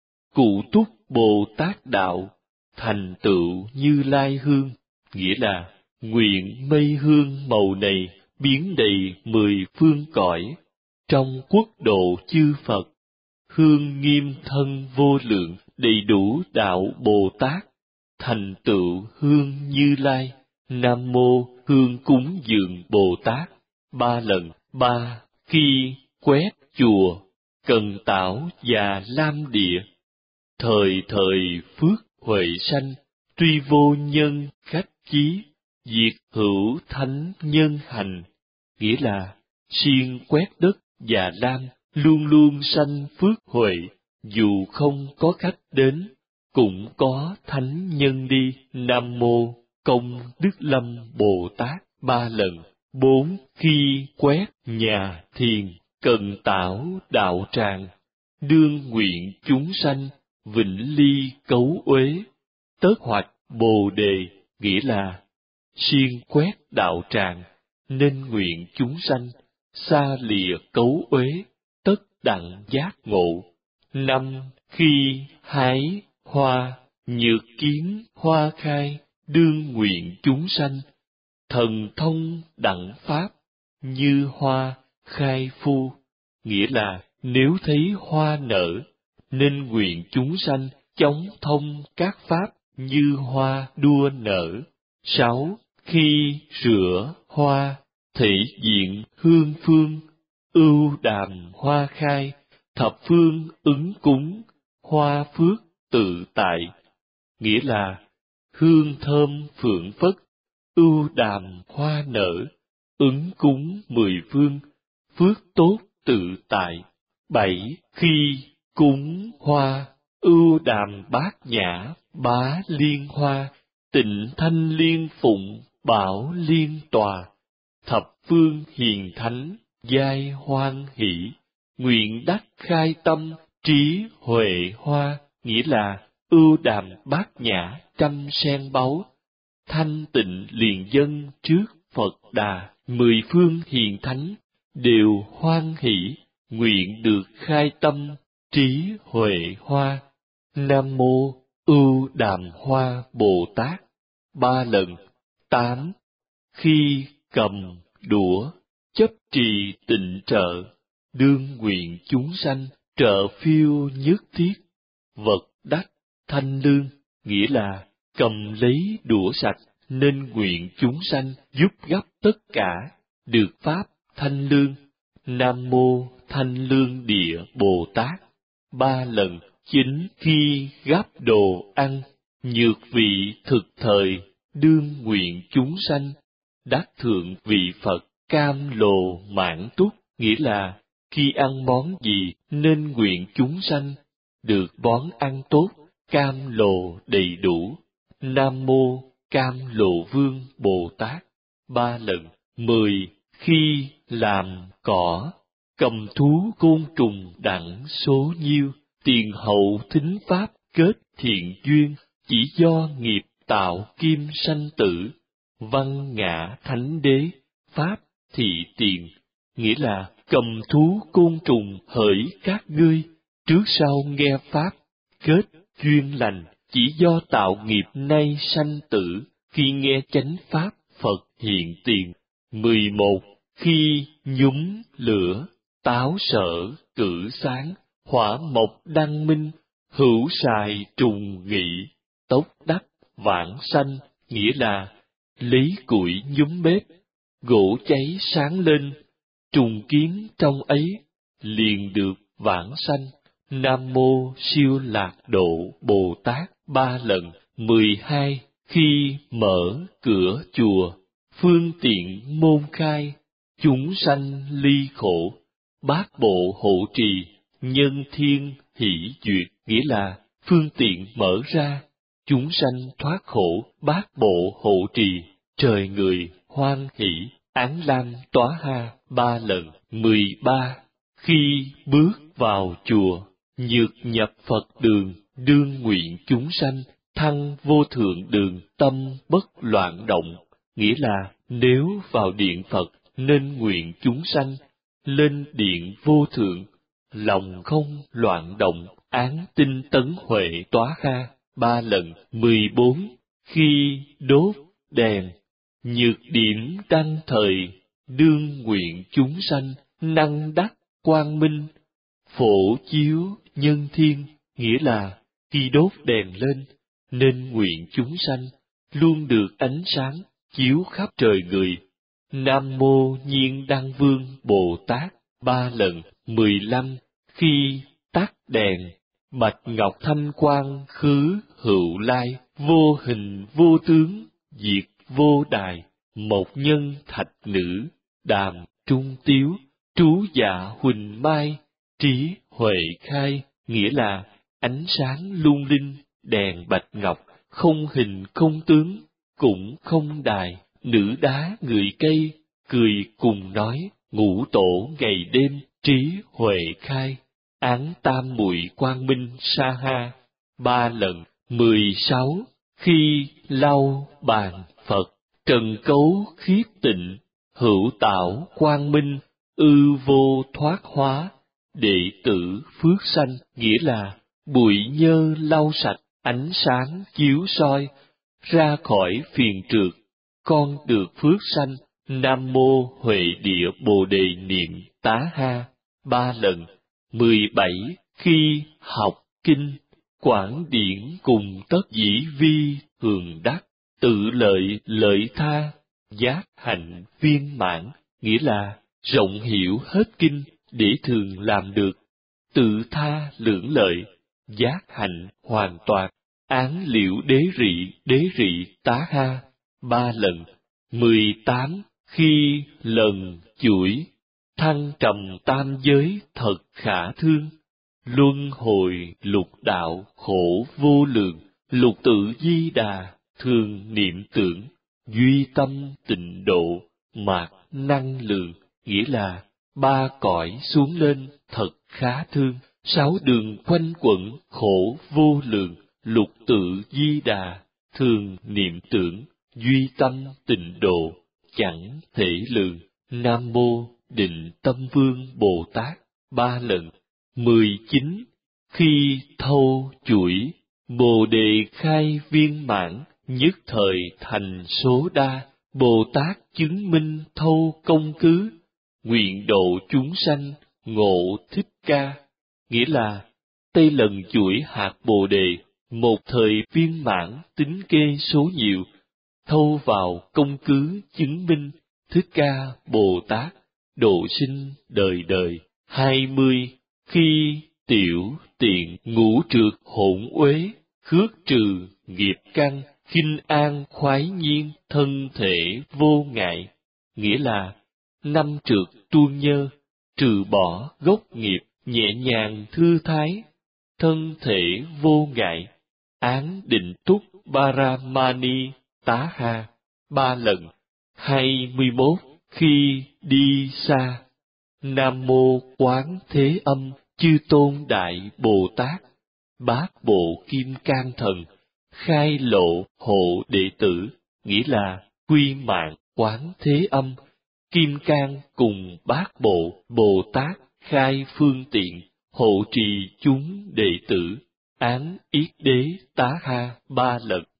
cụ túc Bồ Tát đạo, thành tựu Như Lai hương, nghĩa là nguyện mây hương màu này biến đầy 10 phương cõi, trong quốc độ chư Phật, hương nghiêm thân vô lượng, đầy đủ đạo Bồ Tát, thành tựu hương Như Lai. Nam mô hương cúng dường Bồ Tát, 3 lần. 3. Khi quét chùa, cần tảo và lam địa, thời thời phước huệ sanh, tuy vô nhân khách chí, diệt hữu thánh nhân hành, nghĩa là siêng quét đất và lam, luôn luôn sanh phước huệ, dù không có khách đến, cũng có thánh nhân đi. Nam mô Công Đức Lâm Bồ Tát, 3 lần. 4. Khi quét nhà thiền, cần tảo đạo tràng, đương nguyện chúng sanh, vĩnh ly cấu uế, tất hoạch Bồ đề, nghĩa là siêng quét đạo tràng, nên nguyện chúng sanh, xa lìa cấu uế, tất đặng giác ngộ. 5. Khi hái hoa, nhược kiến hoa khai, đương nguyện chúng sanh, thần thông đẳng pháp, như hoa khai phu, nghĩa là nếu thấy hoa nở, nên nguyện chúng sanh chóng thông các pháp như hoa đua nở. 6. Khi rửa hoa, thể diện hương phương, ưu đàm hoa khai, thập phương ứng cúng, hoa phước tự tại, nghĩa là hương thơm phượng phất, ưu đàm hoa nở, ứng cúng 10 phương, phước tốt tự tại. 7. Khi cúng hoa, ưu đàm bát nhã, bá liên hoa, tịnh thanh liên phụng, bảo liên tòa, thập phương hiền thánh, giai hoan hỷ, nguyện đắc khai tâm, trí huệ hoa, nghĩa là ưu đàm bát nhã trăm sen báu, thanh tịnh liền dân trước Phật Đà, 10 phương hiền thánh đều hoan hỷ, nguyện được khai tâm, trí huệ hoa. Nam mô ưu đàm hoa Bồ Tát. 3 lần. 8. Khi cầm đũa chấp trì tịnh trợ, đương nguyện chúng sanh trợ phiêu nhất thiết, vật đắc thanh lương, nghĩa là cầm lấy đũa sạch nên nguyện chúng sanh giúp gấp tất cả, được pháp thanh lương. Nam mô Thanh Lương Địa Bồ Tát. 3 lần. 9. Khi gắp đồ ăn, nhược vị thực thời, đương nguyện chúng sanh đắc thượng vị Phật, cam lồ mãn túc, nghĩa là khi ăn món gì nên nguyện chúng sanh được món ăn tốt, cam lồ đầy đủ. Nam mô Cam Lồ Vương Bồ Tát. 3 lần. 10. Khi làm cỏ, cầm thú côn trùng đặng số nhiêu, tiền hậu thính pháp kết thiện duyên, chỉ do nghiệp tạo kim sanh tử, văn ngã thánh đế, pháp thị tiền, nghĩa là cầm thú côn trùng hỡi các ngươi, trước sau nghe pháp, kết duyên lành, chỉ do tạo nghiệp nay sanh tử, khi nghe chánh pháp Phật hiện tiền. 11. Khi nhúng lửa, táo sở cử sáng, hỏa mộc đăng minh, hữu sài trùng nghị, tốc đắc vãng sanh, nghĩa là lấy củi nhúm bếp, gỗ cháy sáng lên, trùng kiến trong ấy, liền được vãng sanh. Nam mô Siêu Lạc Độ Bồ Tát. 3 lần. 12. Khi mở cửa chùa, phương tiện môn khai, chúng sanh ly khổ, bát bộ hộ trì, nhân thiên hỷ duyệt, nghĩa là phương tiện mở ra, chúng sanh thoát khổ, bát bộ hộ trì, trời người hoan hỷ, án lam tóa ha. 3 lần. 13. Khi bước vào chùa, nhược nhập Phật đường, đương nguyện chúng sanh thăng vô thượng đường, tâm bất loạn động, nghĩa là nếu vào điện Phật nên nguyện chúng sanh lên điện vô thượng, lòng không loạn động, án tinh tấn huệ tóa ha. 3 lần. 14. Khi đốt đèn, nhược điểm đăng thời, đương nguyện chúng sanh năng đắc quang minh, phổ chiếu nhân thiên, nghĩa là khi đốt đèn lên nên nguyện chúng sanh luôn được ánh sáng chiếu khắp trời người. Nam mô Nhiên Đăng Vương Bồ Tát. 3 lần. 15. Khi tắt đèn, bạch ngọc thanh quang khứ hữu lai, vô hình vô tướng, diệt vô đài, một nhân thạch nữ, đàm trung tiếu, trú dạ huỳnh mai, trí huệ khai, nghĩa là ánh sáng lung linh, đèn bạch ngọc, không hình không tướng, cũng không đài, nữ đá người cây, cười cùng nói, ngũ tổ ngày đêm, trí huệ khai, án tam muội quang minh sa ha. 3 lần. 16. Khi lau bàn Phật, trần cấu khiết tịnh, hữu tạo quang minh, ư vô thoát hóa, đệ tử phước sanh, nghĩa là bụi nhơ lau sạch, ánh sáng chiếu soi, ra khỏi phiền trượt, con được phước sanh. Nam mô Huệ Địa Bồ Đề niệm tá ha. 3 lần. 17. Khi học kinh, quảng điển cùng tất dĩ vi thường đắc, tự lợi lợi tha, giác hạnh viên mãn, nghĩa là rộng hiểu hết kinh để thường làm được, tự tha lưỡng lợi, giác hạnh hoàn toàn, án liễu đế rị tá ha. 3 lần. 18. Khi lần chuỗi, thăng trầm tam giới thật khả thương. Luân hồi lục đạo khổ vô lượng, lục tự di đà thường niệm tưởng, duy tâm tịnh độ mạt năng lượng. Nghĩa là ba cõi xuống lên thật khá thương, sáu đường quanh quẩn khổ vô lượng, lục tự di đà thường niệm tưởng, duy tâm tịnh độ chẳng thể lường. Nam mô Định Tâm Vương Bồ Tát ba lần. 19. Khi thâu chuỗi, Bồ Đề khai viên mãn, nhất thời thành số đa, Bồ Tát chứng minh thâu công cứ, nguyện độ chúng sanh ngộ thích ca. Nghĩa là tây lần chuỗi hạt Bồ Đề, một thời viên mãn tính kê số nhiều, thâu vào công cứ chứng minh Thích Ca Bồ Tát độ sinh đời đời. 20. Khi tiểu tiện ngũ trượt hỗn uế, khước trừ nghiệp căn, khinh an khoái nhiên thân thể vô ngại. Nghĩa là năm trượt tuôn nhơ, trừ bỏ gốc nghiệp, nhẹ nhàng thư thái, thân thể vô ngại, án định túc Paramani tá ha ba lần. 21. Khi đi xa, Nam mô Quán Thế Âm Chư Tôn Đại Bồ Tát, Bát Bộ Kim Cang Thần, khai lộ hộ đệ tử. Nghĩa là quy mạng Quán Thế Âm, Kim Cang cùng Bát Bộ Bồ Tát khai phương tiện, hộ trì chúng đệ tử, án yết đế tá ha ba lần.